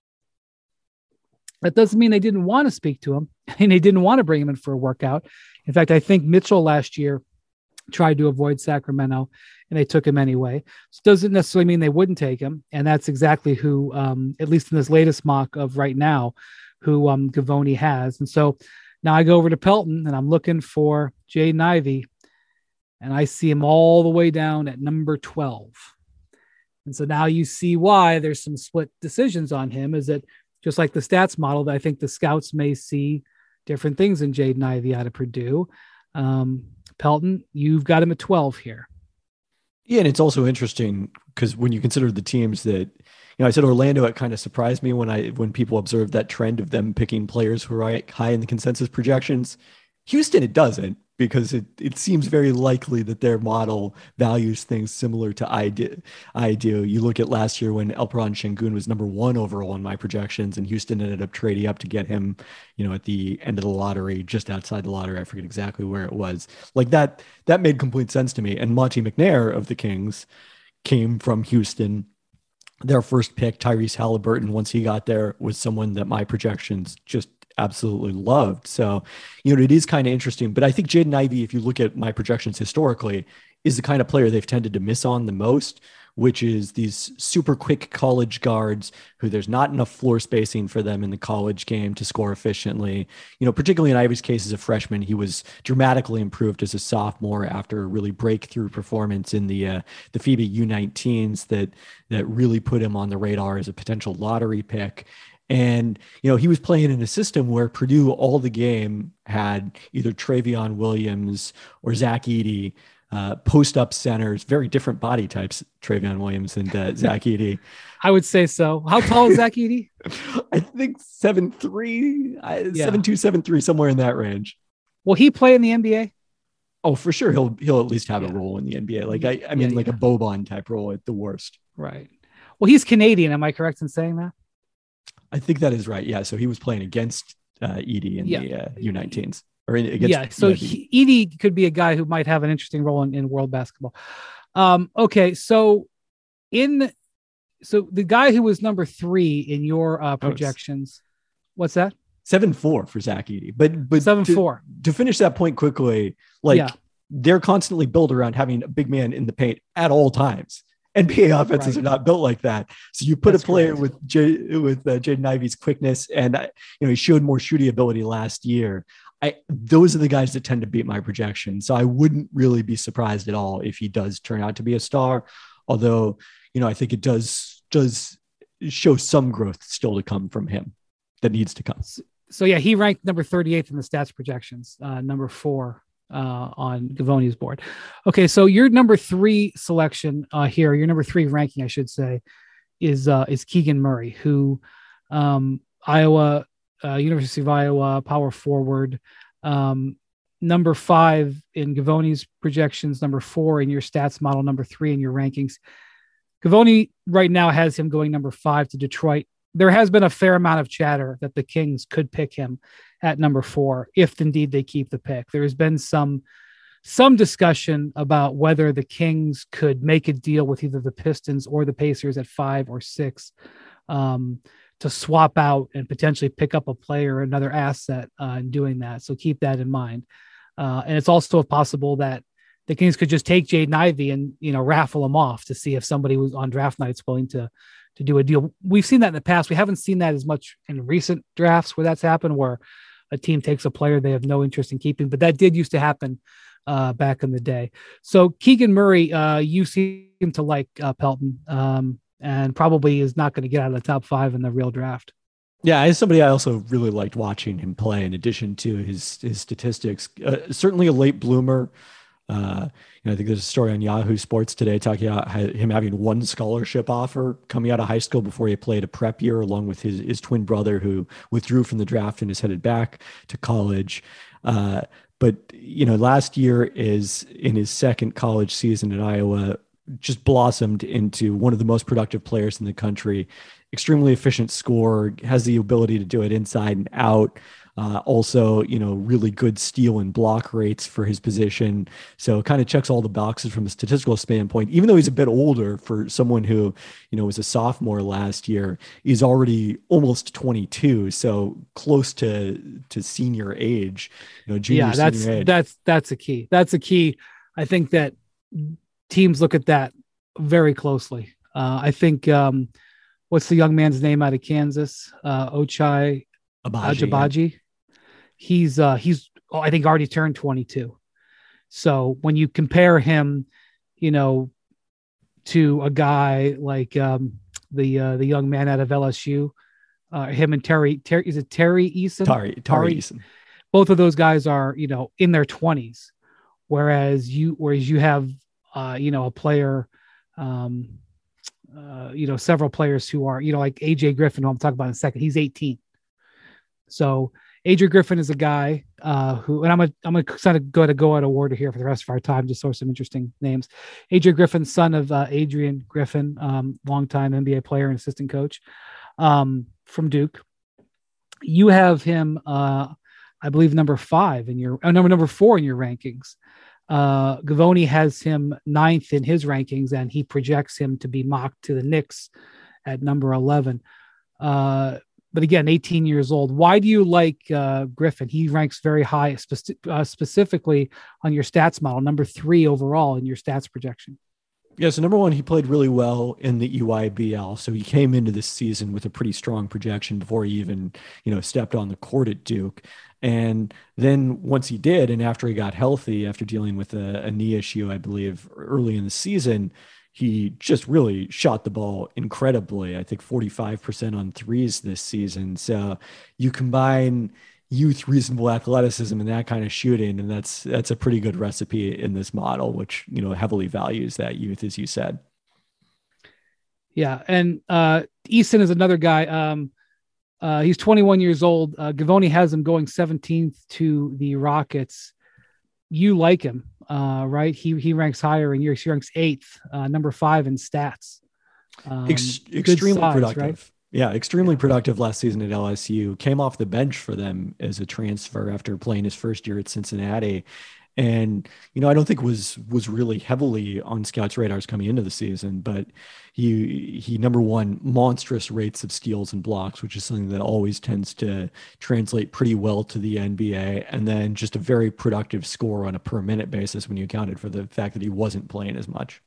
That doesn't mean they didn't want to speak to him and they didn't want to bring him in for a workout. In fact, I think Mitchell last year tried to avoid Sacramento, and they took him anyway. So it doesn't necessarily mean they wouldn't take him. And that's exactly who, um, at least in this latest mock of right now, who um, Givony has. And so now I go over to Pelton and I'm looking for Jaden Ivey, and I see him all the way down at number twelve. And so now you see why there's some split decisions on him, is that just like the stats model, that I think the scouts may see different things in Jaden Ivey out of Purdue. Um, Pelton, you've got him at twelve here. Yeah, and it's also interesting because when you consider the teams that, you know, I said Orlando, it kind of surprised me when I when people observed that trend of them picking players who are high in the consensus projections. Houston, it doesn't, because it, it seems very likely that their model values things similar to I do. I do. You look at last year when Alperen Şengün was number one overall in my projections, and Houston ended up trading up to get him, you know, at the end of the lottery, just outside the lottery. I forget exactly where it was. Like that, that made complete sense to me. And Monte McNair of the Kings came from Houston. Their first pick, Tyrese Halliburton, once he got there, was someone that my projections just absolutely loved. So, you know, it is kind of interesting. But I think Jaden Ivey, if you look at my projections historically, is the kind of player they've tended to miss on the most, which is these super quick college guards who there's not enough floor spacing for them in the college game to score efficiently. You know, particularly in Ivey's case as a freshman, he was dramatically improved as a sophomore after a really breakthrough performance in the uh, the FIBA U nineteens that that really put him on the radar as a potential lottery pick. And, you know, he was playing in a system where Purdue all the game had either Travion Williams or Zach Edey, uh, post-up centers, very different body types, Travion Williams and uh, Zach Edey. I would say so. How tall is Zach Edey? I think seven three, seven two, seven three, somewhere in that range. Will he play in the N B A? Oh, for sure. He'll he'll at least have yeah. a role in the N B A. Like, I, I mean, yeah, like yeah. a Boban type role at the worst. Right. Well, he's Canadian. Am I correct in saying that? I think that is right. Yeah. So he was playing against uh, Edey in yeah. the uh, U nineteens. Or in, against, yeah. So he, Edey could be a guy who might have an interesting role in, in world basketball. Um, okay. So in so the guy who was number three in your uh, projections, oh, what's that? seven four for Zach Edey. But but seven four. To, to finish that point quickly, like yeah. they're constantly built around having a big man in the paint at all times. N B A offenses right. are not built like that. So you put That's a player correct. with J, with uh, Jaden Ivey's quickness, and uh, you know, he showed more shooting ability last year. I those are the guys that tend to beat my projection. So I wouldn't really be surprised at all if he does turn out to be a star. Although, you know, I think it does does show some growth still to come from him that needs to come. So, so yeah, he ranked number thirty-eighth in the stats projections, uh, number four uh, on Givony's board. Okay. So your number three selection uh, here, your number three ranking, I should say, is, uh, is Keegan Murray, who um, Iowa, uh, University of Iowa, power forward, um, number five in Givony's projections, number four in your stats model, number three in your rankings. Givony right now has him going number five to Detroit. There has been a fair amount of chatter that the Kings could pick him at number four, if indeed they keep the pick. There has been some, some discussion about whether the Kings could make a deal with either the Pistons or the Pacers at five or six um, to swap out and potentially pick up a player or another asset uh, in doing that. So keep that in mind. Uh, and it's also possible that the Kings could just take Jaden Ivey and, you know, raffle him off to see if somebody was on draft nights willing to, to do a deal. We've seen that in the past. We haven't seen that as much in recent drafts where that's happened, where a team takes a player they have no interest in keeping, but that did used to happen uh, back in the day. So Keegan Murray, uh, you seem to like uh, Pelton um, and probably is not going to get out of the top five in the real draft. Yeah, as somebody I also really liked watching him play in addition to his, his statistics, uh, certainly a late bloomer. Uh, you know, I think there's a story on Yahoo Sports today talking about him having one scholarship offer coming out of high school before he played a prep year, along with his, his twin brother who withdrew from the draft and is headed back to college. Uh, but, you know, last year is in his second college season at Iowa, just blossomed into one of the most productive players in the country, extremely efficient scorer, has the ability to do it inside and out. Uh, also, you know, really good steal and block rates for his position. So it kind of checks all the boxes from a statistical standpoint, even though he's a bit older for someone who, you know, was a sophomore last year. He's already almost twenty-two. So close to, to senior age, you know, junior, yeah, that's, senior age. that's, that's a key. That's a key. I think that teams look at that very closely. Uh, I think, um, what's the young man's name out of Kansas? Uh, Ochai Agbaji. Yeah. He's, uh, he's, oh, I think already turned twenty-two. So when you compare him, you know, to a guy like um, the uh, the young man out of L S U, uh, him and Terry, Terry, is it Terry Eason? Tari, Tari Eason. Both of those guys are, you know, in their twenties, whereas you, whereas you have, uh, you know, a player, um, uh, you know, several players who are, you know, like A J Griffin, who I'm talking about in a second. He's eighteen. So A J Griffin is a guy uh, who, and I'm gonna I'm gonna kind of go to go out of order here for the rest of our time, just so some interesting names. A J Griffin, son of uh, Adrian Griffin, um, longtime N B A player and assistant coach um, from Duke. You have him, uh, I believe, number five in your, oh, number number four in your rankings. Uh, Gavoni has him ninth in his rankings, and he projects him to be mocked to the Knicks at number eleven. Uh, But again, eighteen years old. Why do you like uh, Griffin? He ranks very high, spe- uh, specifically on your stats model, number three overall in your stats projection. Yeah, so number one, he played really well in the E Y B L. So he came into this season with a pretty strong projection before he even, you know, stepped on the court at Duke. And then once he did, and after he got healthy, after dealing with a, a knee issue, I believe, early in the season, he just really shot the ball incredibly. I think forty-five percent on threes this season. So you combine youth, reasonable athleticism and that kind of shooting, and that's that's a pretty good recipe in this model, which, you know, heavily values that youth, as you said. Yeah, and uh, Eason is another guy. Um, uh, he's twenty-one years old. Uh, Gavoni has him going seventeenth to the Rockets. You like him. Uh, right. He, he ranks higher in years. He ranks eighth, uh, number five in stats. Um, Ex- extremely size, productive. Right? Yeah. Extremely yeah. productive last season at L S U. Came off the bench for them as a transfer after playing his first year at Cincinnati. And, you know, I don't think was, was really heavily on scouts' radars coming into the season, but he, he number one, monstrous rates of steals and blocks, which is something that always tends to translate pretty well to the N B A. And then just a very productive score on a per minute basis when you accounted for the fact that he wasn't playing as much.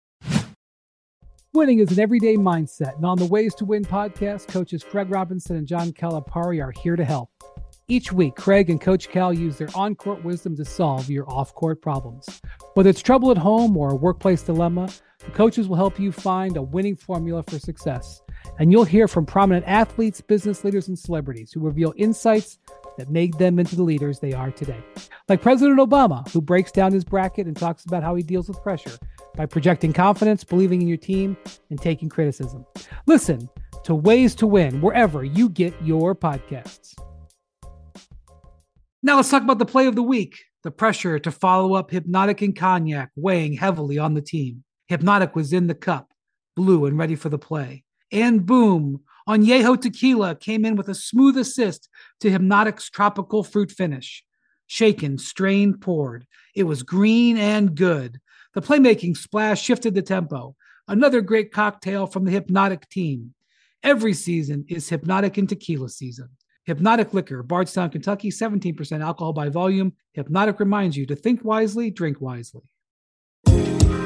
Winning is an everyday mindset. And on the Ways to Win podcast, coaches Craig Robinson and John Calipari are here to help. Each week, Craig and Coach Cal use their on-court wisdom to solve your off-court problems. Whether it's trouble at home or a workplace dilemma, the coaches will help you find a winning formula for success. And you'll hear from prominent athletes, business leaders, and celebrities who reveal insights that made them into the leaders they are today. Like President Obama, who breaks down his bracket and talks about how he deals with pressure by projecting confidence, believing in your team, and taking criticism. Listen to Ways to Win wherever you get your podcasts. Now let's talk about the play of the week. The pressure to follow up Hypnotic and Cognac weighing heavily on the team. Hypnotic was in the cup, blue and ready for the play. And boom, Añejo Tequila came in with a smooth assist to Hypnotic's tropical fruit finish. Shaken, strained, poured. It was green and good. The playmaking splash shifted the tempo. Another great cocktail from the Hypnotic team. Every season is Hypnotic and Tequila season. Hypnotic Liquor, Bardstown, Kentucky, seventeen percent alcohol by volume. Hypnotic reminds you to think wisely, drink wisely. So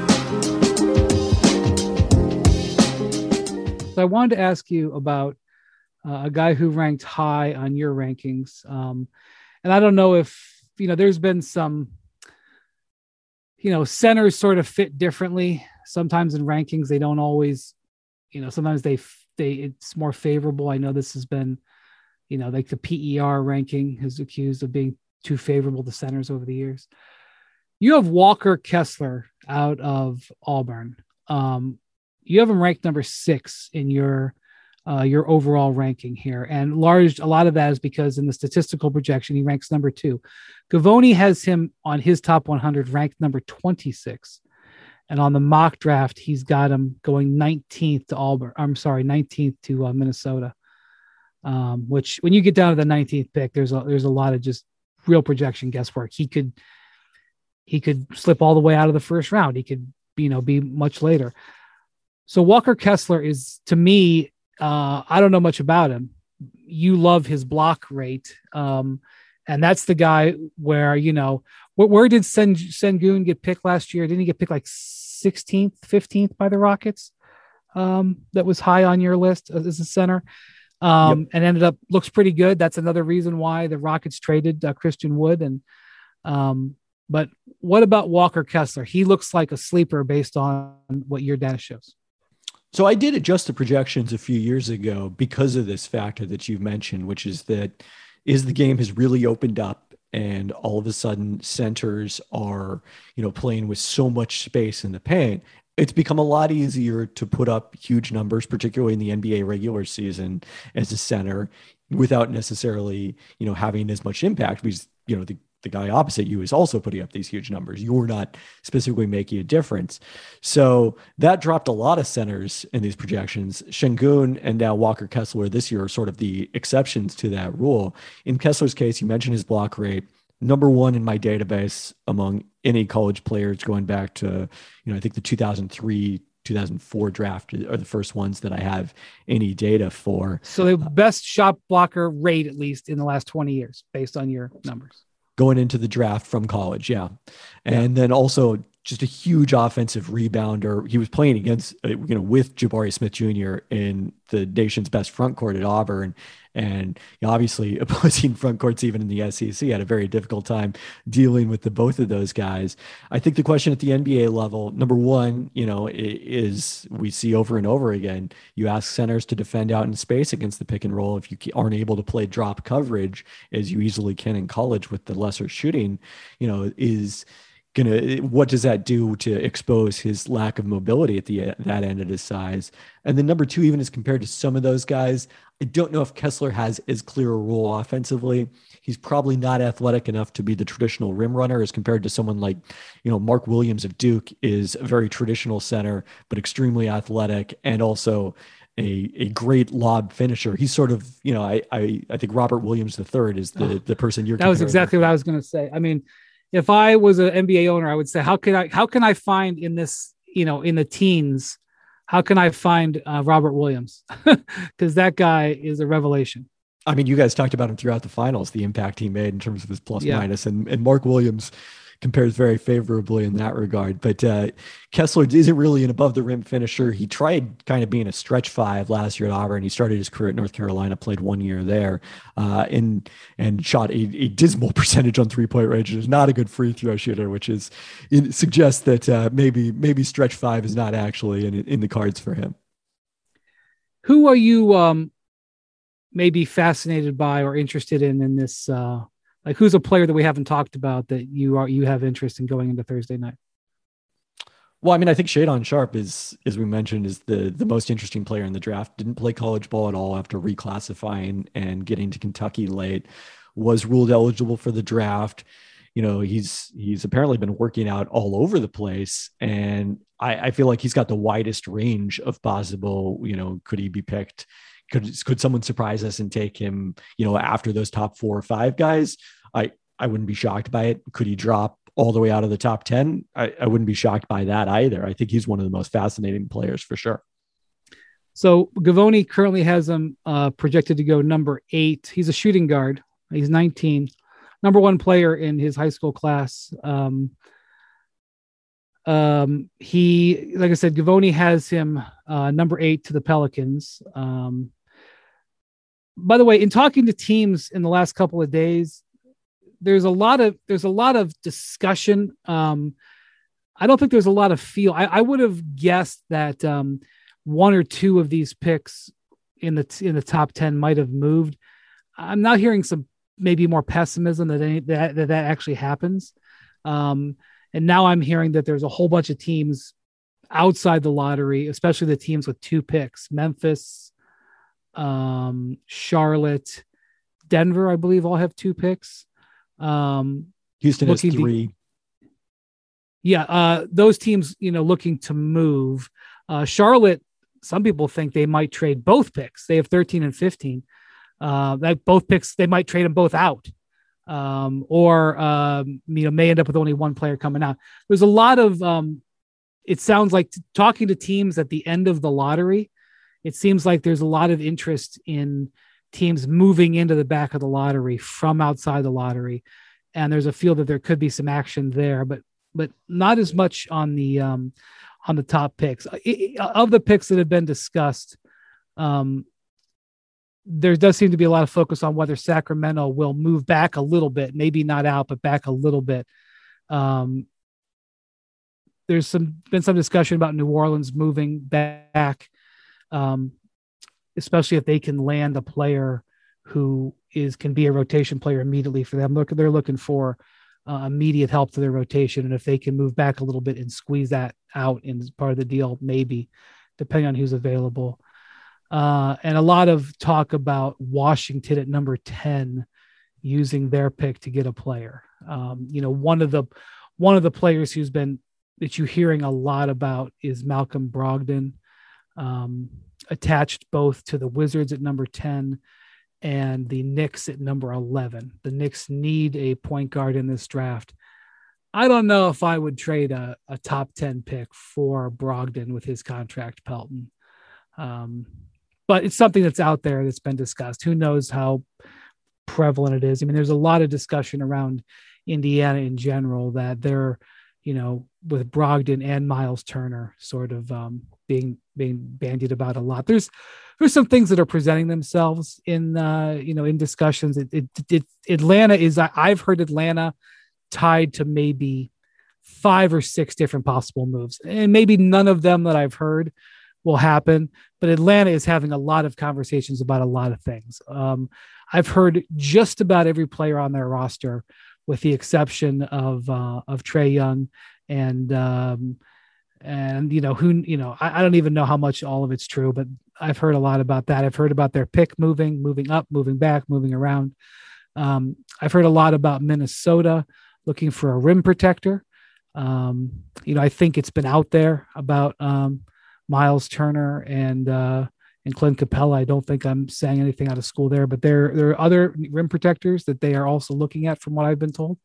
I wanted to ask you about uh, a guy who ranked high on your rankings. Um, and I don't know if, you know, there's been some, you know, centers sort of fit differently. Sometimes in rankings, they don't always, you know, sometimes they, they, it's more favorable. I know this has been, you know, like the P E R ranking is accused of being too favorable to centers over the years. You have Walker Kessler out of Auburn. Um, you have him ranked number six in your uh, your overall ranking here. And large, a lot of that is because in the statistical projection, he ranks number two. Gavoni has him on his top one hundred ranked number twenty-six. And on the mock draft, he's got him going nineteenth to Auburn. I'm sorry, nineteenth to uh, Minnesota. Um, which when you get down to the nineteenth pick, there's a, there's a lot of just real projection guesswork. He could, he could slip all the way out of the first round. He could, you know, be much later. So Walker Kessler is, to me, uh, I don't know much about him. You love his block rate. Um, and that's the guy where, you know, Where, where did Sen, Sengun get picked last year? Didn't he get picked like sixteenth, fifteenth by the Rockets? Um, that was high on your list as a center. Um, yep. And ended up looks pretty good. That's another reason why the Rockets traded uh, Christian Wood. And um, but what about Walker Kessler? He looks like a sleeper based on what your data shows. So I did adjust the projections a few years ago because of this factor that you've mentioned, which is that is the game has really opened up and all of a sudden centers are, you know, playing with so much space in the paint. It's become a lot easier to put up huge numbers, particularly in the N B A regular season as a center without necessarily, you know, having as much impact because, you know, the the guy opposite you is also putting up these huge numbers. You're not specifically making a difference. So that dropped a lot of centers in these projections. Sengun and now Walker Kessler this year are sort of the exceptions to that rule. In Kessler's case, you mentioned his block rate, number one in my database among any college players going back to, you know, I think the two thousand three, two thousand four draft are the first ones that I have any data for. So the best shot blocker rate, at least in the last twenty years, based on your numbers. Going into the draft from college. Yeah. And yeah. then also just a huge offensive rebounder. He was playing against, you know, with Jabari Smith Junior in the nation's best front court at Auburn. And obviously opposing front courts, even in the S E C, had a very difficult time dealing with the both of those guys. I think the question at the N B A level, number one, you know, is we see over and over again, you ask centers to defend out in space against the pick and roll. If you aren't able to play drop coverage as you easily can in college with the lesser shooting, you know, is gonna, what does that do to expose his lack of mobility at the that end of his size? And then number two, even as compared to some of those guys, I don't know if Kessler has as clear a role offensively. He's probably not athletic enough to be the traditional rim runner as compared to someone like, you know, Mark Williams of Duke is a very traditional center, but extremely athletic and also a, a great lob finisher. He's sort of, you know, I I, I think Robert Williams the third is the, the person you're That was exactly with. what I was going to say. I mean, if I was an N B A owner, I would say, how can I, how can I find in this, you know, in the teens, how can I find uh, Robert Williams? Because that guy is a revelation. I mean, you guys talked about him throughout the finals, the impact he made in terms of his plus yeah. minus, and, and Mark Williams compares very favorably in that regard. But uh, Kessler isn't really an above the rim finisher. He tried kind of being a stretch five last year at Auburn. He started his career at North Carolina, played one year there, uh, and and shot a, a dismal percentage on three point range. Is not a good free throw shooter, which is it suggests that uh, maybe maybe stretch five is not actually in in the cards for him. Who are you um, maybe fascinated by or interested in in this? Uh... Like, who's a player that we haven't talked about that you are you have interest in going into Thursday night? Well, I mean, I think Shadon Sharp is, as we mentioned, is the the most interesting player in the draft. Didn't play college ball at all after reclassifying and getting to Kentucky late. Was ruled eligible for the draft. You know, he's he's apparently been working out all over the place, and I, I feel like he's got the widest range of possible. You know, could he be picked? Could could someone surprise us and take him, you know, after those top four or five guys? I, I wouldn't be shocked by it. Could he drop all the way out of the top ten? I, I wouldn't be shocked by that either. I think he's one of the most fascinating players for sure. So Gavoni currently has him uh, projected to go number eight. He's a shooting guard. He's nineteen, number one player in his high school class. Um, um, he, like I said, Gavoni has him uh, number eight to the Pelicans. Um, by the way, in talking to teams in the last couple of days, there's a lot of there's a lot of discussion. Um, I don't think there's a lot of feel. I, I would have guessed that um, one or two of these picks in the in the top ten might have moved. I'm not hearing some maybe more pessimism that any, that, that that actually happens. Um, and now I'm hearing that there's a whole bunch of teams outside the lottery, especially the teams with two picks: Memphis, um, Charlotte, Denver. I believe all have two picks. Um, Houston has three. To, yeah, uh, those teams, you know, looking to move. Uh, Charlotte, some people think they might trade both picks. They have thirteen and fifteen. Uh, that both picks, they might trade them both out, um, or um, you know, may end up with only one player coming out. There's a lot of. Um, it sounds like t- talking to teams at the end of the lottery. It seems like there's a lot of interest in teams moving into the back of the lottery from outside the lottery. and there's a feel that there could be some action there, but but not as much on the um, on the top picks. It, of the picks that have been discussed, um, there does seem to be a lot of focus on whether Sacramento will move back a little bit, maybe not out, but back a little bit. Um, there's some been some discussion about New Orleans moving back, um, especially if they can land a player who is can be a rotation player immediately for them. Look, they're looking for uh, immediate help to their rotation, and if they can move back a little bit and squeeze that out in part of the deal, maybe, depending on who's available. Uh, and a lot of talk about Washington at number ten using their pick to get a player. Um, you know, one of the one of the players who's been that you're hearing a lot about is Malcolm Brogdon, um, attached both to the Wizards at number ten and the Knicks at number eleven. The Knicks need a point guard in this draft. I don't know if I would trade a, a top ten pick for Brogdon with his contract, Pelton. Um, but it's something that's out there that's been discussed. Who knows how prevalent it is? I mean, there's a lot of discussion around Indiana in general that they're, you know, with Brogdon and Miles Turner sort of um, being being bandied about a lot. There's there's some things that are presenting themselves in uh, you know in discussions. It, it, it Atlanta is I, I've heard Atlanta tied to maybe five or six different possible moves, and maybe none of them that I've heard will happen. But Atlanta is having a lot of conversations about a lot of things. Um, I've heard just about every player on their roster, with the exception of uh, of Trae Young, and um, and you know who you know I, I don't even know how much all of it's true, but I've heard a lot about that. I've heard about their pick moving, moving up, moving back, moving around. Um, I've heard a lot about Minnesota looking for a rim protector. Um, you know, I think it's been out there about um, Miles Turner and uh, and Clint Capella. I don't think I'm saying anything out of school there, but there there are other rim protectors that they are also looking at, from what I've been told.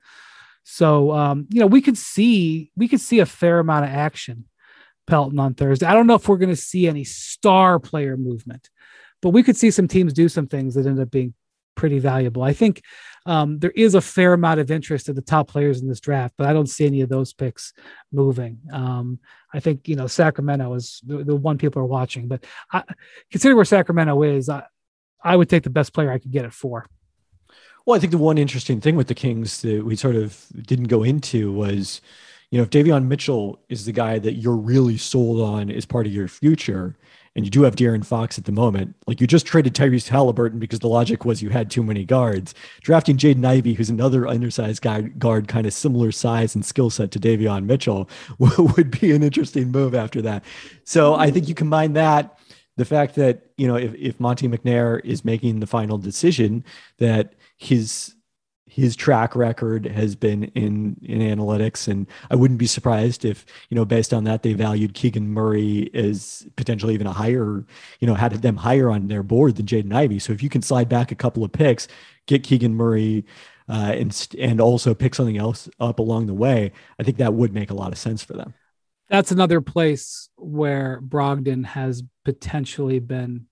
So um, you know, we could see we could see a fair amount of action, Pelton, on Thursday. I don't know if we're going to see any star player movement, but we could see some teams do some things that end up being pretty valuable. I think um, there is a fair amount of interest in the top players in this draft, but I don't see any of those picks moving. Um, I think, you know, Sacramento is the, the one people are watching, but I, consider where Sacramento is, I, I would take the best player I could get at four. Well, I think the one interesting thing with the Kings that we sort of didn't go into was, you know, if Davion Mitchell is the guy that you're really sold on as part of your future, and you do have De'Aaron Fox at the moment, like you just traded Tyrese Halliburton because the logic was you had too many guards. Drafting Jaden Ivey, who's another undersized guy, guard, kind of similar size and skill set to Davion Mitchell, would be an interesting move after that. So I think you combine that, the fact that, you know, if, if Monte McNair is making the final decision, that his his track record has been in, in analytics. And I wouldn't be surprised if, you know, based on that, they valued Keegan Murray as potentially even a higher, you know, had them higher on their board than Jaden Ivey. So if you can slide back a couple of picks, get Keegan Murray uh, and, and also pick something else up along the way, I think that would make a lot of sense for them. That's another place where Brogdon has potentially been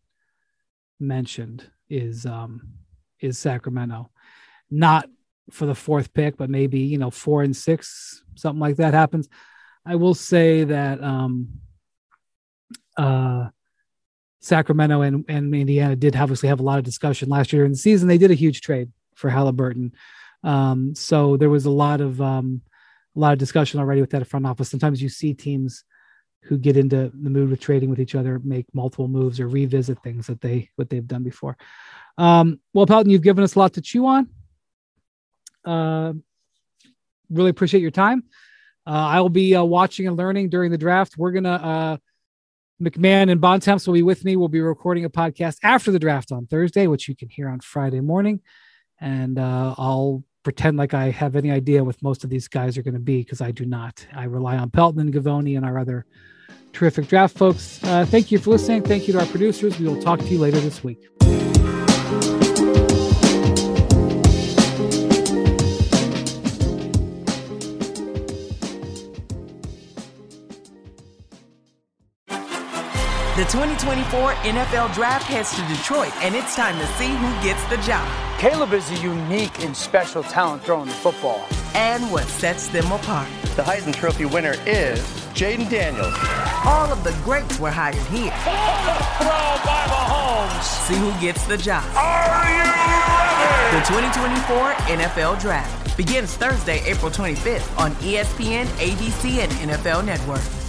mentioned is, um, is Sacramento. Not for the fourth pick, but maybe, you know, four and six, something like that happens. I will say that um, uh, Sacramento and, and Indiana did obviously have a lot of discussion last year in the season. They did a huge trade for Halliburton. Um, so there was a lot of um, a lot of discussion already with that front office. Sometimes you see teams who get into the mood with trading with each other make multiple moves or revisit things that they what they've done before. Um, well, Pelton, you've given us a lot to chew on. Uh, really appreciate your time. Uh, I will be uh, watching and learning during the draft. We're going to, uh, McMahon and Bontemps will be with me. We'll be recording a podcast after the draft on Thursday, which you can hear on Friday morning. And uh, I'll pretend like I have any idea what most of these guys are going to be, because I do not. I rely on Pelton and Gavoni and our other terrific draft folks. Uh, thank you for listening. Thank you to our producers. We will talk to you later this week. The twenty twenty-four N F L Draft heads to Detroit, and it's time to see who gets the job. Caleb is a unique and special talent throwing the football. And what sets them apart. The Heisman Trophy winner is Jaden Daniels. All of the greats were hired here. Throw by Mahomes. See who gets the job. Are you ready? The twenty twenty-four N F L Draft begins Thursday, April twenty-fifth on E S P N, A B C, and N F L Network.